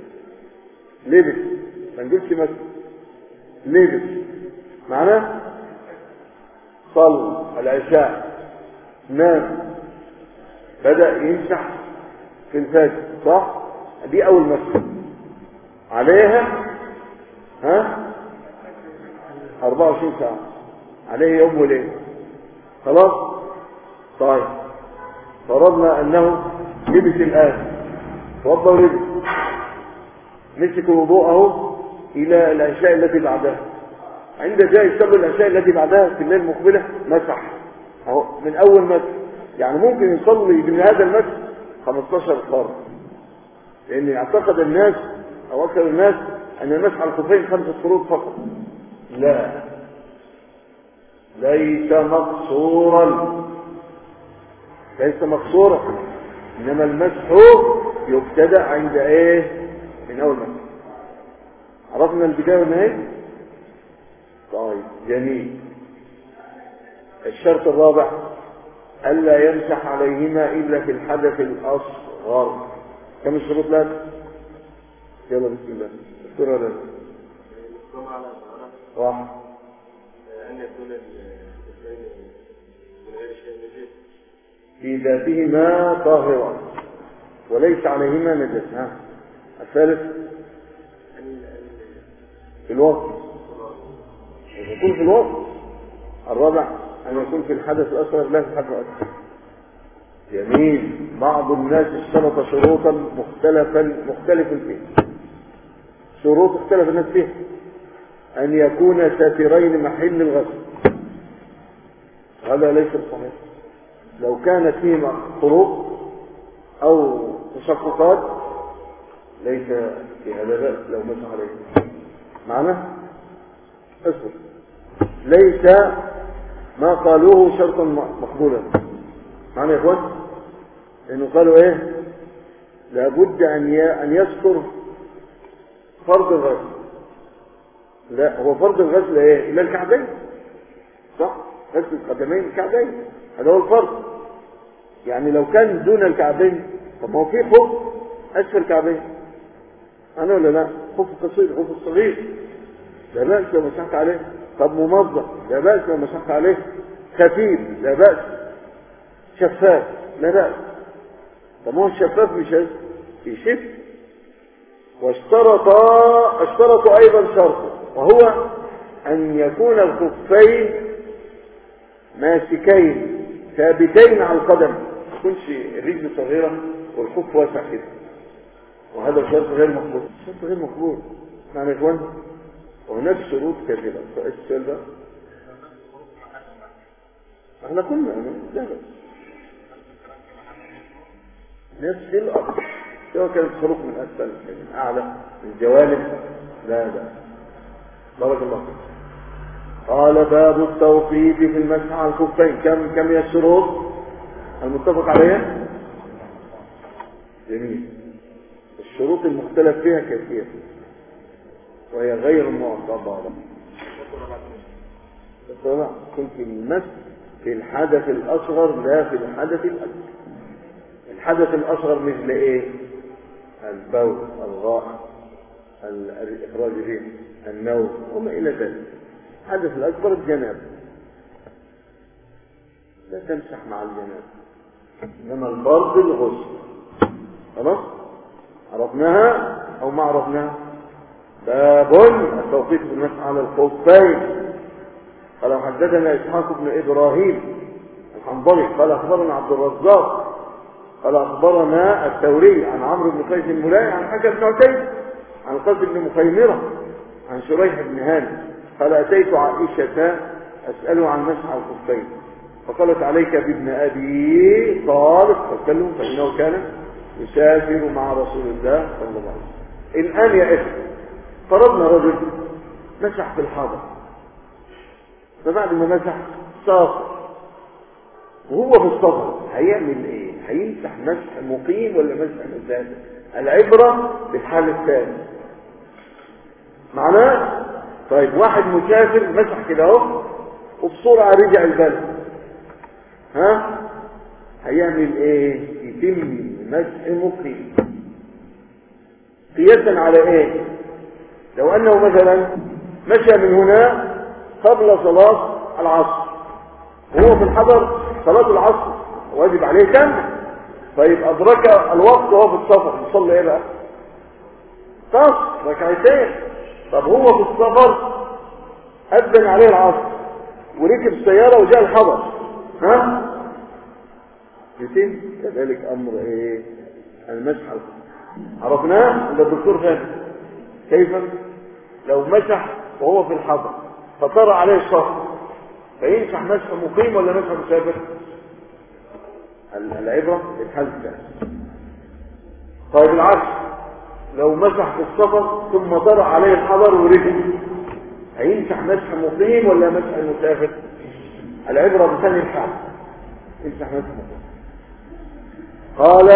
ما نقولش مسح لبس، معناه صلى العشاء نام بدأ يمسح في الفجر صح؟ دي أول مسح عليها 24 ساعة عليه يوم وليلة خلاص. طيب فرضنا أنه لبس الآن توضى ولبس مسك وضوءه إلى العشاء التي بعدها، عند جاء يصلي العشاء التي بعدها في الليل المقبلة مسح أهو من أول مسح، يعني ممكن يصلي من هذا المسح 15 فرض لأن اعتقد الناس أو أكثر الناس أن المسح على الخفين 5 شروط فقط. لا، ليس مقصورا، ليس مقصورا، إنما المسح يبتدأ عند إيه؟ من أول مسح. عرفنا البداية والنهاية؟ طيب جميل. الشرط الرابع ألا يمسح عليهما إلا في الحدث الأصغر. كم الشروط لك؟ يلا بسم الله اذكرها لنا. واحد، أن يكون الاثنين من غير شيء نجس في ذاتهما طاهرا وليس عليهما نجس. الثالث في الوقت، يكون في الوقت. الرابع أن يكون في الحدث الأصغر لا في الحدث الأكبر. جميل. بعض الناس اشترط شروطا مختلفا فيها، شروط اختلف الناس فيها. أن يكون ساترين محل الغسل، هذا ليس صحيح. لو كانت فيهما خروق أو تشققات ليس في هذا بأس لو مسح عليه. معنى اصبر، ليس ما قالوه شرطا مقبولا. معنى يا اخوان انه قالوا ايه؟ لابد ان يذكر فرض الغسل. لا، هو فرض الغسل ايه؟ الى الكعبين، صح؟ غسل القدمين الكعبين، هذا هو الفرض. يعني لو كان دون الكعبين، طب ما هو في خف اسفل الكعبين، انا ولا لا؟ خف قصير، خف الصغير، لا بأس لو مسحت عليه. طب ممزق، لا بأس لو مسحت عليه. خفيف، لا بأس. شفاف، لا بأس. طب هو الشفاف مش يشف. واشترطوا ايضا شرطا، وهو ان يكون الخفين ماسكين ثابتين على القدم، ما تكونش الرجل صغيره والخف واسع كده، وهذا شرط غير مقبول. شرط غير مقبول. معنى يا اخوان وهناك شروط كثيره. السؤال ده احنا كنا لا بس نفس الأرض، سواء كانت خروق من أسفل من أعلى من جوانب، لا لا. بارك الله فيك. قال باب التوقيت في المسح على الخفين. كم هي الشروط المتفق عليها؟ جميل. الشروط المختلف فيها كثير وهي غير معتبرة. بس كنت المسح في الحدث الأصغر لا في الحدث الأكبر. الحدث الأصغر مثل إيه؟ البول، الغائط، الإخراج الريح، النوم وما إلى ذلك. الحدث الأكبر الجنابة، لا تمسح مع الجنابة، إنما الفرض الغسل. خلاص؟ عرفناها أو ما عرفناها؟ باب التوقيت في المسح على الخفين. قال حدثنا إسحاق بن إبراهيم الحنظلي قال أخبرنا عبد الرزاق قال أخبرنا الثوري عن عمرو بن قيس الملائي عن حكم بن عتيب عن قاسم بن مخيمرة عن شريح بن هاني قال أتيت عائشة أسأله عن مسح الخفين فقالت عليك بابن أبي طالب فاتكلم فإنه كان يسافر مع رسول الله صلى الله عليه وسلم. الآن يا إخوة فرضنا رجل مسح في الحاضر، فبعد ما مسح سافر وهو في السفر هيعمل ايه؟ هيمسح مسح مقيم ولا مسح مسافر؟ العبرة بالحال الثاني. معناه طيب واحد مسافر مسح كده اهو وبسرعة رجع البلد، هيعمل ايه؟ يتم مسح مقيم. قياسا على ايه؟ لو انه مثلا مشى من هنا قبل صلاة العصر وهو في الحضر صلاة العصر واجب عليه كم؟ طيب أدرك الوقت وهو في السفر يصلي ايه بقى؟ ركعتين. طب هو في السفر أذن عليه العصر وركب السيارة وجاء الحضر، يتم كذلك أمر ايه؟ المسح. عرفناه ده الدكتور فاهم كيف؟ لو مسح وهو في الحضر فطرأ عليه السفر فيمسح مسح مقيم ولا مسح مسافر؟ العبرة بالحال الثاني. طيب العكس، لو مسح في السفر ثم طرأ عليه الحضر ورجع، هيمسح مسح مقيم ولا مسح المسافر؟ العبرة بثاني الحال، يمسح مسح مقيم. قال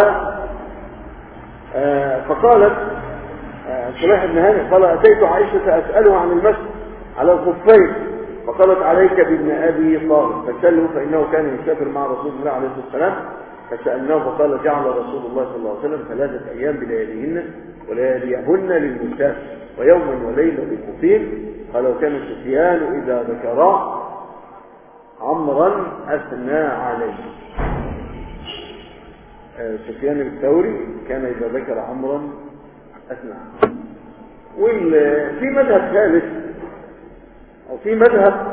فقالت شريح بن هانئ قال أتيت عائشة أسألها عن المسح على الخفين، فقالت عليك بابن أبي طالب فسأله فإنه كان يسافر مع رسول الله عليه الصلاة والسلام، فسألناه فقال جعل رسول الله صلى الله عليه وسلم 3 أيام بلياليهن ولياليهن للمسافر ويوما وليلة للمقيم. قال وكان سفيان إذا ذكر عمرا أثنى عليه. سفيان الثوري كان إذا ذكر عمرا أثنى عليه. وفي مذهب ثالث أو في مذهب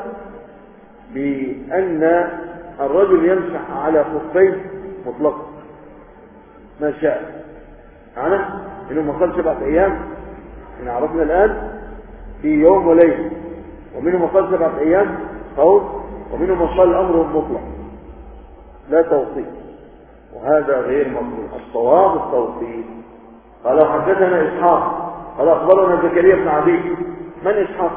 بأن الرجل يمسح على خفيه مطلقا ما شاء، يعني إنه ما قال 7 أيام إن عرفنا الآن في يوم وليلة، ومنهم ما قال 7 أيام قول، ومنهم ما قال الأمر مطلق لا توقيت، وهذا غير مطلوب. الصواب التوقيت. قال حدثنا إسحاق قال أخبرنا زكريا بن عدي. من إسحاق؟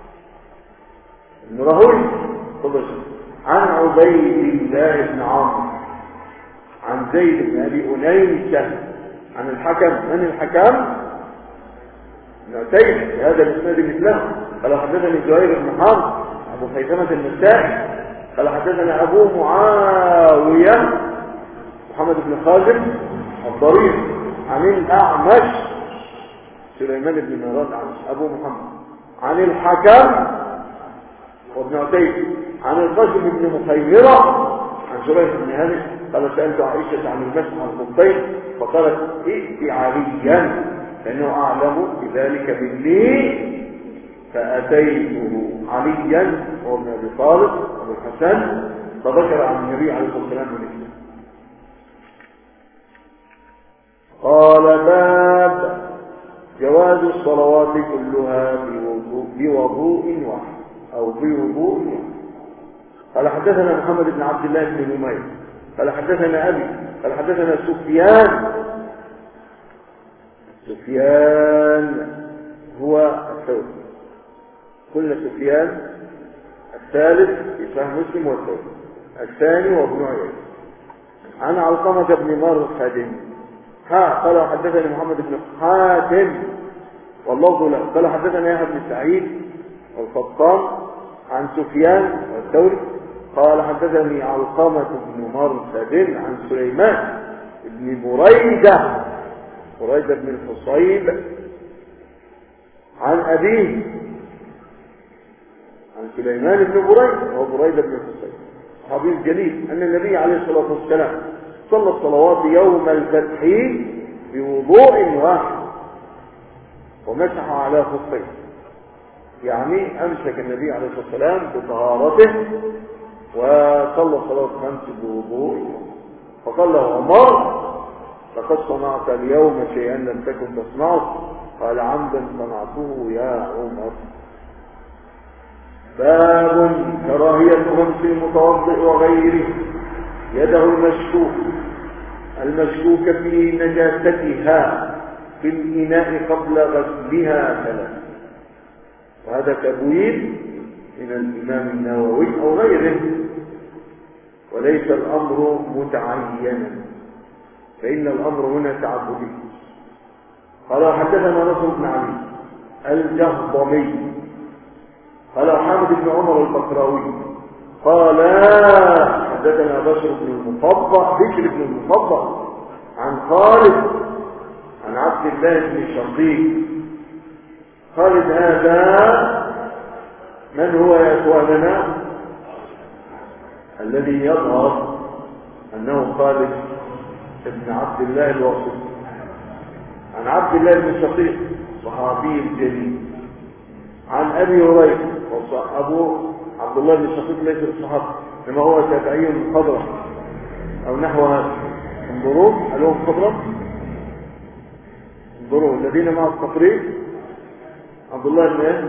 ابن راهويه عن عبيد الله بن عمرو عن زيد بن أبي أنيسة عن الحكم. من الحكم؟ نعتيد هذا الاسناد مثله. قال حدثني زهير بن حرب أبو خيثمة النسائي قال حدثنا أبو معاوية محمد بن خازم الضرير عن الأعمش سليمان بن مهران أبو محمد عن الحكم وابن عتيب عن القاسم بن مخيمرة عن شريح بن هانئ قال سألت عائشة عن المسح على الخفين فقالت ائت عليا لأنه أعلم بذلك مني، فأتيته عليا وابن أبي طالب أبو الحسن فذكر عن النبي عليه الصلاة والسلام مثله. قال باب جواز الصلوات كلها بوضوء واحد أو بوضوء واحد. قال حدثنا محمد بن عبد الله بن نمير قال حدثنا أبي قال حدثنا سفيان هو الثوري، كل سفيان الثالث في صحيح مسلم والثوري الثاني وابن عيينة عن علقمة بن مرثد قال حدثني محمد بن حاتم واللفظ له قال حدثنا يحيى بن سعيد القطان عن سفيان والثوري قال حدثني علقمة بن مرثد عن سليمان بن بريدة بن الحصيب عن أبيه عن سليمان بن بريدة وهو بريدة بن الحصيب صحابي الجليل أن النبي عليه الصلاة والسلام صلى الصلوات يوم الفتح بوضوء واحد ومسح على خفيه، يعني أمسك النبي عليه الصلاة والسلام بطهارته وصلى صلاة 5 بوضوء. فقال له عمر لقد صنعت اليوم شيئا لم تكن تصنعه، قال عمدا صنعته يا عمر. باب كراهية غمس المتوضئ وغيره يده المشكوك في نجاستها في الإناء قبل غسلها 3. وهذا تبويب من الإمام النووي أو غيره، وليس الأمر متعينا، فإن الأمر هنا تعبدي. قال حدثنا نصر بن علي الجهضمي قال حامد بن عمر البكراوي قال حدثنا بشر بن المفضل عن خالد عن عبد الله بن شقيق. خالد هذا من هو يا اخواننا؟ الذي يظهر انه خالد بن عبد الله الواسطي عن عبد الله بن شقيق صحابي الجليل عن ابي هريره وابو عبد الله بن شقيق ليس الصحابي انما هو تابعي خضرا او نحو هذا. انظروا الهم خضرا، انظروا الذين مع التقريب عبد الله بن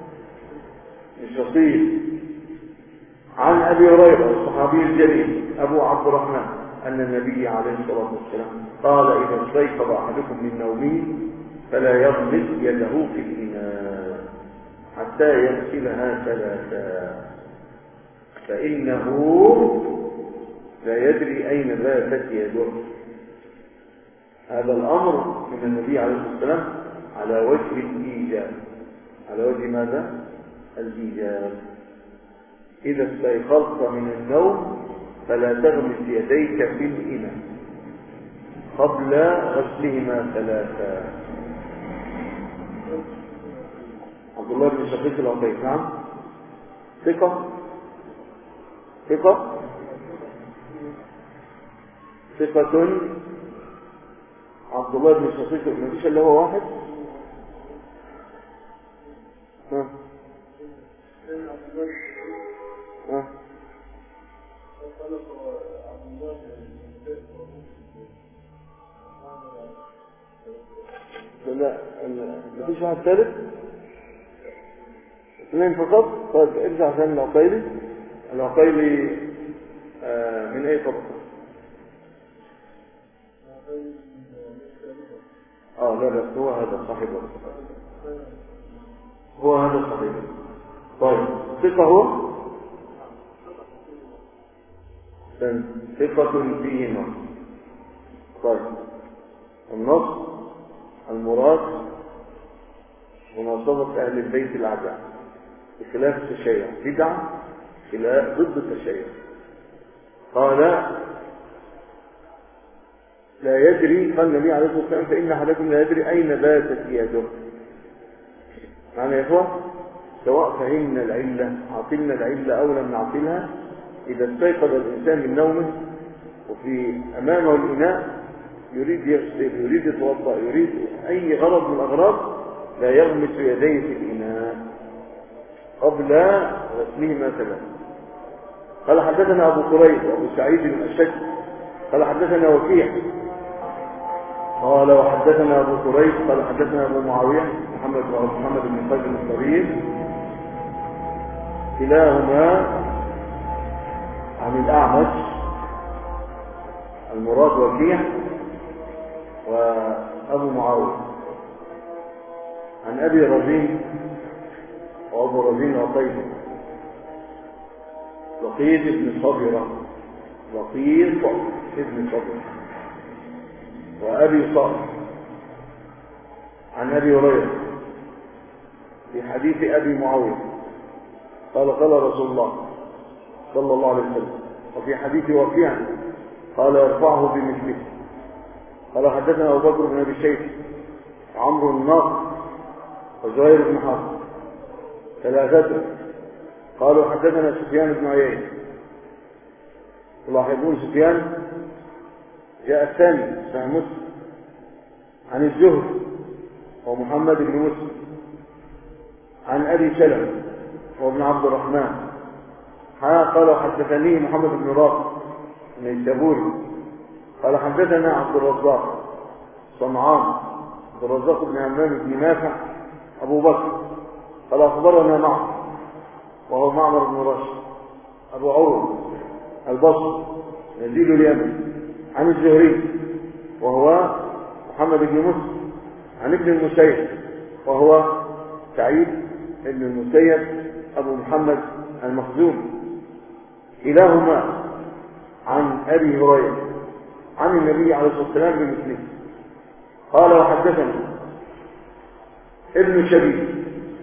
شقيق عن ابي هريره الصحابي الجليل ابو عبد الرحمن ان النبي عليه الصلاه والسلام قال اذا استيقظ احدكم من نومه فلا يغمس يده في الإناء حتى يغسلها ثلاثا فإنه لا يدري أين باتت يده. هذا الأمر من النبي عليه الصلاة والسلام على وجه الإيجاب. على وجه ماذا؟ الإيجاب. إذا استيقظت من النوم فلا تغمس يديك في الإناء قبل غسلهما ثلاثا. عبد الله بن شقيق العقيل. نعم ثقة ثقة ثقة. عبد الله بن شقيق ما فيش الا هو واحد. لا مفيش واحد ثالث. اثنين فقط. طيب ارجع عشان العقيلي. العقيلي من اي طبقة؟ لا بس هو هذا صاحبه. هو هذا صاحبه. طيب ثقة هو ثقة فيه نص. طيب النص المراد مناصبة أهل البيت الأعداء بخلاف التشيع. بدعة خلاف ضد التشيع. قال لا يدري. قال النبي عليه الصلاة والسلام فإن أحدكم لا يدري أين باتت يده. معنى يا إخوة سواء فهمنا العلة عقلنا العلة أو لم نعقلها، إذا استيقظ الإنسان من نومه وفي أمامه الإناء يريد يغسل يريد يتوضأ يريد أي غرض من الأغراض لا يغمس يديه في الإناء قبل غسلهما ثلاثا. قال حدثنا أبو قريب وأبو سعيد بن الأشج قال حدثنا وكيع قال وحدثنا أبو قريب قال حدثنا أبو معاوية محمد بن قيس الطويل كلاهما عن الأعمش. المراد وكيع وأبو معاوية عن أبي رزين وأبو رزين وقيس لقيط بن صبرة لقيط بن صبرة وأبي صالح عن أبي هريرة في حديث أبي معاوية قال قال رسول الله صلى الله عليه وسلم. وفي حديث وكيع قال يرفعه بمثله. قال حدثنا أبو بكر بن أبي شيبة وعمرو الناقد وزهير بن حرب ثلاثة قالوا حدثنا سفيان بن عيينة. تلاحظون سفيان جاء الثاني صحيح مسلم عن الزهري ومحمد بن مسلم عن أبي سلمة وابن عبد الرحمن قال حدثني محمد بن رافع النيسابوري قال حدثنا عبد الرزاق صنعان عبد الرزاق بن همام بن نافع أبو بكر قال أخبرنا معه وهو معمر بن راشد أبو عروة البصري نزيل اليمن عن الزهري وهو محمد بن مسلم عن ابن المسيب وهو سعيد بن المسيب أبو محمد المخزومي كلاهما عن أبي هريرة عن النبي عليه الصلاة والسلام بمثله. قال وحدثنا ابن شبيب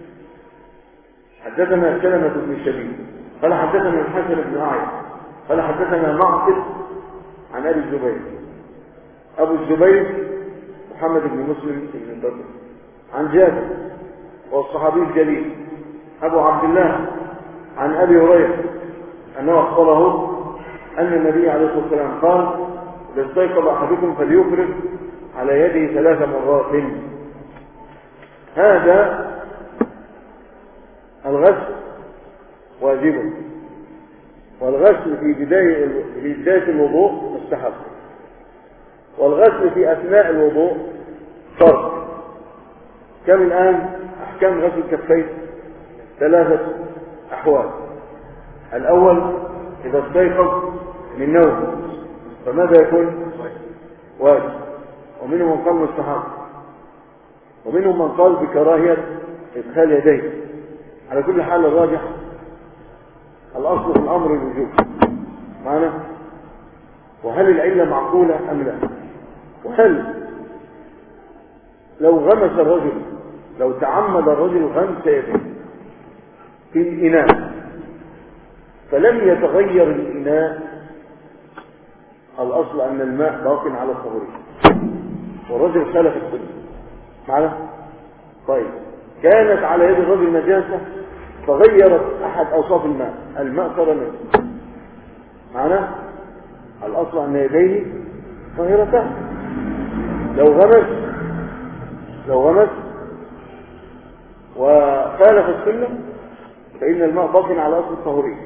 حدثنا سلمة بن شبيب قال حدثنا الحسن بن أعين قال حدثنا معقل عن أبي الزبير. أبو الزبير محمد بن مسلم بن بدر عن جابر والصحابي الجليل أبو عبد الله عن أبي هريرة أنه أخبره أن النبي عليه الصلاة والسلام قال إذا استيقظ أحدكم فليفرغ على يده 3 مرات. هذا الغسل واجب والغسل في بداية الوضوء مستحب والغسل في أثناء الوضوء فرض. كم الآن أحكام غسل الكفين؟ 3 أحوال. الأول إذا استيقظ من نوم فماذا يكون؟ واجب ومنه من قال مستحب ومنهم من قال بكراهية إدخال يديه. على كل حال الراجح الأصل في الأمر الوجوب معنا. وهل العلة معقولة أم لا؟ وهل لو غمس الرجل، لو تعمد الرجل غمس يده في الإناء فلم يتغير الإناء، الأصل أن الماء باق على الطهورية والرجل خالف السنة معنا. طيب كانت على يد الرجل نجاسة فغيرت أحد أوصاف الماء، الماء صار نجس معنا. الأصل أن يديه طاهرتان. لو غمس وخالف السنة فإن الماء باق على أصل الطهورية،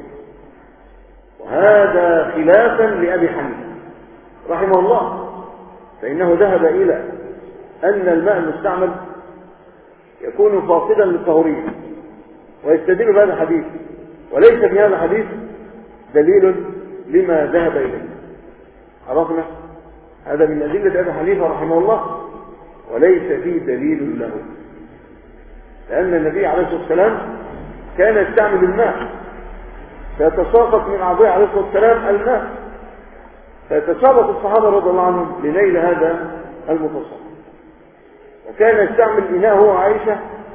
وهذا خلافا لأبي حنيفة رحمه الله، فإنه ذهب إلى أن الماء المستعمل يكون فاقدا للطهورية ويستدل بهذا الحديث، وليس في هذا الحديث دليل لما ذهب إليه. عرفنا هذا من أدلة أبي حنيفة رحمه الله، وليس فيه دليل له، لأن النبي عليه الصلاة والسلام كان يستعمل الماء فيتساقط من أعضاء عليه الصلاة والسلام الماء، فيتسابق الصحابة رضي الله عنهم لنيل هذا المتساقط. وكان يستعمل إناءه عائشة،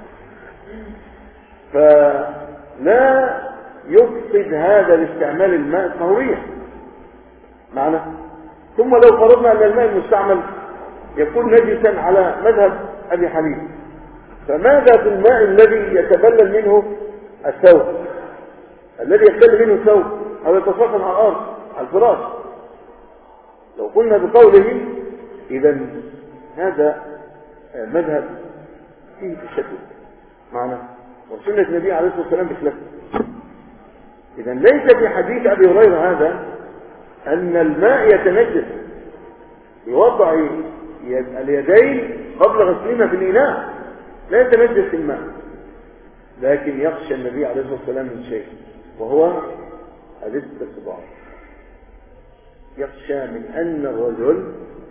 فلا يفسد هذا الاستعمال الماء الطهورية معنا. ثم لو فرضنا أن الماء المستعمل يكون نجسا على مذهب أبي حنيفة، فماذا بالماء الذي يتبلل منه الثوب، الذي يتبلل منه الثوب أو يتساقط على الأرض على الفراش؟ لو قلنا بقوله إذا هذا مذهب فيه تشدد معنا، وسنة النبي عليه الصلاة والسلام بخلافه. إذا ليس في حديث أبي هريرة هذا أن الماء يتنجس بوضع اليدين قبل غسلهما في الإناء، لا يتنجس الماء، لكن يخشى النبي عليه الصلاة والسلام من شيء وهو الاستقبال. يخشى من أن الرجل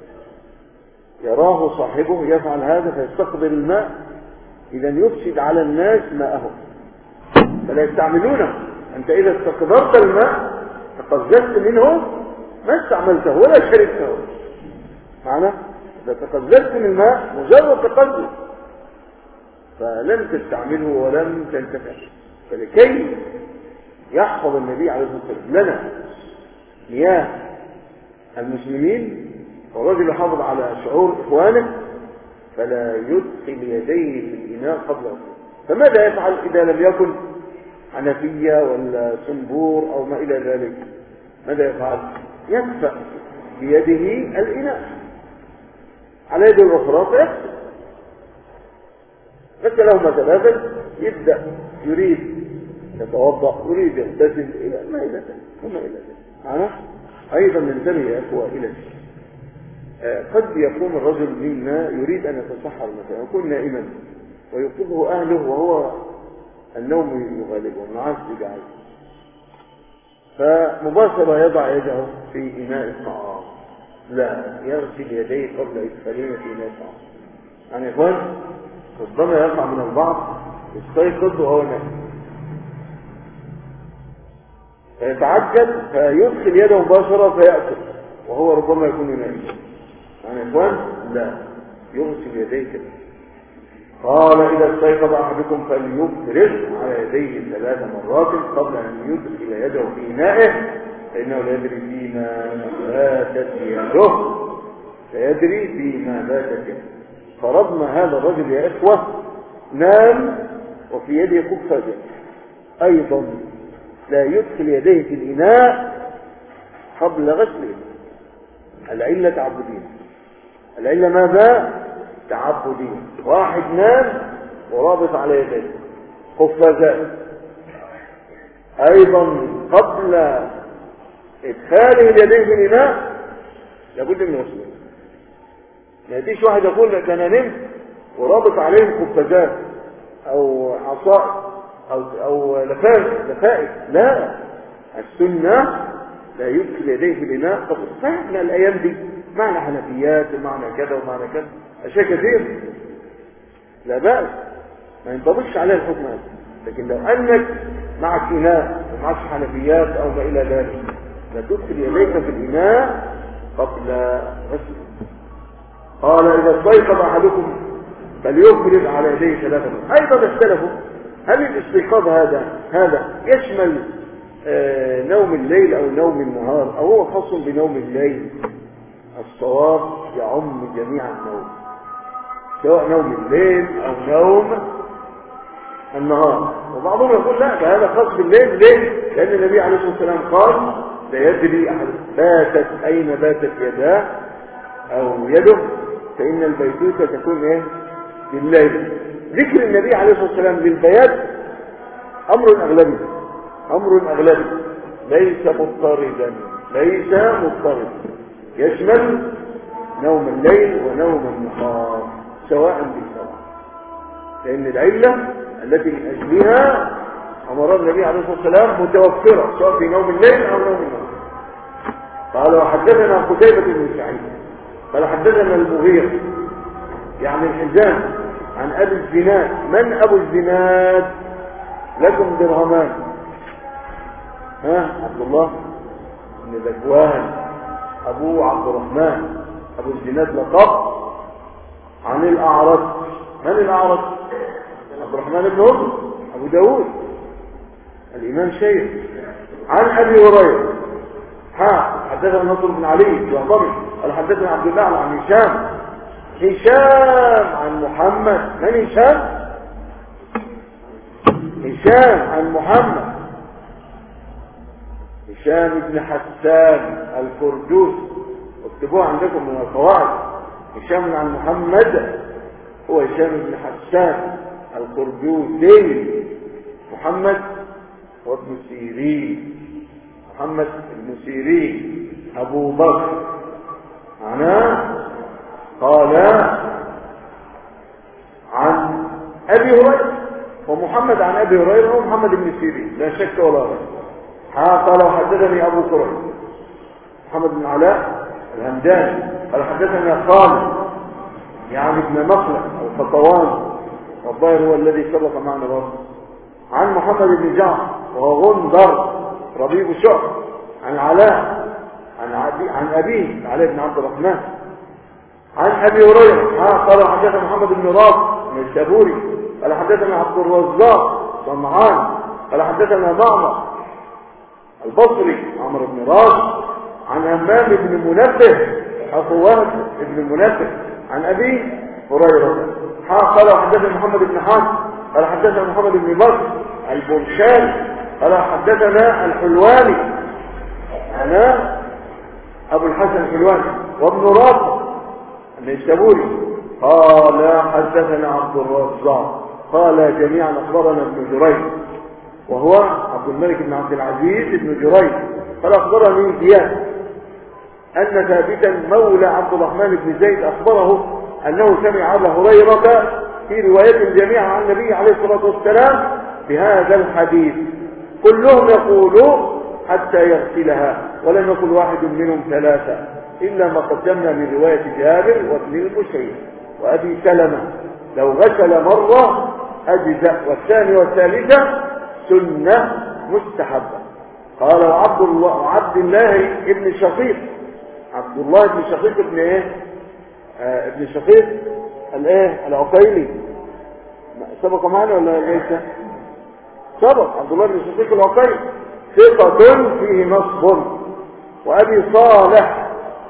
يراه صاحبه يفعل هذا فيستقبل الماء، إذا يفسد على الناس ماءهم فلا يستعملونه. أنت إذا استقبلت الماء تقززت منه ما استعملته ولا شربته معنا. إذا تقززت من الماء مجرد تقزز فلم تستعمله ولم تنتفع. فلكي يحفظ النبي عليه الصلاة والسلام لنا مياه المسلمين والرجل يحافظ على شعور إخوانه فلا يدخل يديه في الإناء قبل غسله. فماذا يفعل إذا لم يكن حنفية ولا صنبور أو ما إلى ذلك؟ ماذا يفعل؟ يدفع بيده الإناء على يد الأخرى فيغسل. غسلهما ثلاثا يبدأ يريد يتوضأ يريد يغتسل إلى ما إلى ذلك. أيضا ننتبه يا أخوة إلى شيء. قد يكون الرجل منا يريد أن يتسحر مثلا، يكون نائما ويوقظه أهله وهو النوم يغالبه معاش بجعل، فمباشرة يضع يده في إناء الطعام، لا يغسل يديه قبل إدخالهما في إناء الطعام. يعني إخوان ربما يقع من البعض يستيقظ وهو نائم فيتعجل فيدخل يده مباشرة فيأكل وهو ربما يكون نائم. يعني إخوان لا، يغسل يديه كده. قال إذا استيقظ أحدكم فليفرغ على يديه 3 مرات قبل أن يدخل يده في إنائه فإنه لا يدري فيما باتت يده، فيدري فيما باتت يده. فرضنا هذا الرجل يا إخوة نام وفي يده كفاية، أيضا لا يدخل يديه في الإناء قبل غسله. العلة تعبدية. العلة ماذا؟ تعبدية. واحد نام ورابط على يديه قفازات، أيضا قبل إدخاله اليدين في الإناء لابد من غسله. ما يأتيش واحد يقول لك أنا نمت ورابط عليهم قفازات أو عصائر أو لفائف، لا، السنة لا يدخل يديه في الإناء قبل. فاحنا الأيام دي معنى حنفيات ومعنى كذا ومعنى كذا أشياء كثير، لا بأس، ما ينطبقش عليها الحكم هذا. لكن لو أنك معك إناء ومعك حنفيات أو ما إلى ذلك، لا تدخل يديك في الإناء قبل غسله. قال إذا استيقظ أحدكم فليفرغ على يديه 3 مرات. أيضا اختلفوا هل الاستيقاظ هذا يشمل نوم الليل أو نوم النهار، أو هو خاص بنوم الليل؟ الصواب يعم جميع النوم، سواء نوم الليل أو نوم النهار. وبعضهم يقول لا، هذا خاص بالليل. ليه؟ لأن النبي عليه الصلاة والسلام قال لا يدري أحد باتت أين باتت يداه أو يده، فإن البيتوتة تكون إيه؟ بالليل. ذكر النبي عليه الصلاة والسلام للبيات أمر أغلبي ليس مضطردا، يشمل نوم الليل ونوم النهار سواء بسواء، لأن العلة التي من أجلها أمر النبي عليه الصلاة والسلام متوفرة سواء في نوم الليل أو نوم النهار. قال وحدثنا قتيبة بن سعيد قال حدثنا المغيرة يعني الحزام عن أبي الزناد. من أبو الزناد؟ لكم درهمان. عبد الله بن ذكوان أبو عبد الرحمن. أبو الزناد لقب عن الأعرج. من الأعرج؟ عبد الرحمن بن هرمز أبو داود الإمام شيخ. عن أبي هريرة حدثنا نصر بن علي وطبي قال حدثنا عبد الله عن هشام عن محمد. من هشام عن محمد. هشام بن حسان الكردوس، اكتبوها عندكم من القواعد. هشام عن محمد هو هشام بن حسان الكردوسي. محمد وابن سيرين، محمد بن سيرين أبو بكر. قال عن أبي هريرة، ومحمد عن أبي هريرة ومحمد بن سيرين لا شك ولا ريب. قال وحدثني أبو كريم محمد بن علاء الهمداني قال حدثنا خالد يعني ابن مخلد الخطوان، والظاهر هو الذي سبق معنا برضه. عن محمد بن جعفر وهو غندر ربيب شعب. عن علاء عن أبيه علي بن عبد الرحمن. عن أبي هريرة قال حدثنا محمد بن رافع النيسابوري قال حدثنا عبد الرزاق صنعان قال حدثنا معمر البصري عمرو بن راشد عن همام بن منبه أخو وهب بن منبه عن أبي هريرة قال حدثنا محمد بن حاتم قال حدثنا محمد بن بكر البنشاري قال حدثنا الحلواني أنا أبو الحسن الحلواني وابن رافع النيسابوري قال حدثنا عبد الرزاق قال جميعا أخبرنا ابن جريج وهو عبد الملك بن عبد العزيز بن جريج قال أخبرني زياد أن ثابتا مولى عبد الرحمن بن زيد أخبره أنه سمع أبا هريرة في رواية جميعا عن النبي عليه الصلاة والسلام بهذا الحديث كلهم يقولوا حتى يغسلها، ولم يقل واحد منهم 3 إلا ما قدمنا من رواية جابر وابن المسيب وأبي سلمة لو غسل مرة أجزأ، والثانية والثالثة سنة مستحبة. قال عبد الله ابن شقيق، عبد الله بن شقيق ابن ايه؟ ابن شقيق الايه العقيلي سبق معنا ولا ليس؟ سبق. عبد الله بن شقيق العقيلي ثقة فيه نصب. وابي صالح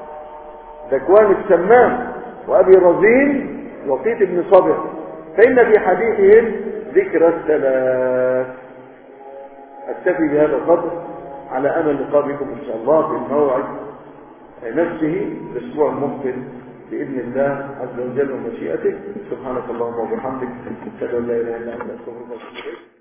ذكوان السمان وابي رزين وقيت بن صبر، فإن في حديثهم ذكر الثلاث. أكتفي بهذا القدر على أمل لقاء بكم إن شاء الله في الموعد نفسه الأسبوع المقبل بإذن الله عز وجل ومشيئته. سبحانك اللهم وبحمدك أشهد أن لا إله إلا أنت أستغفرك وأتوب إليك.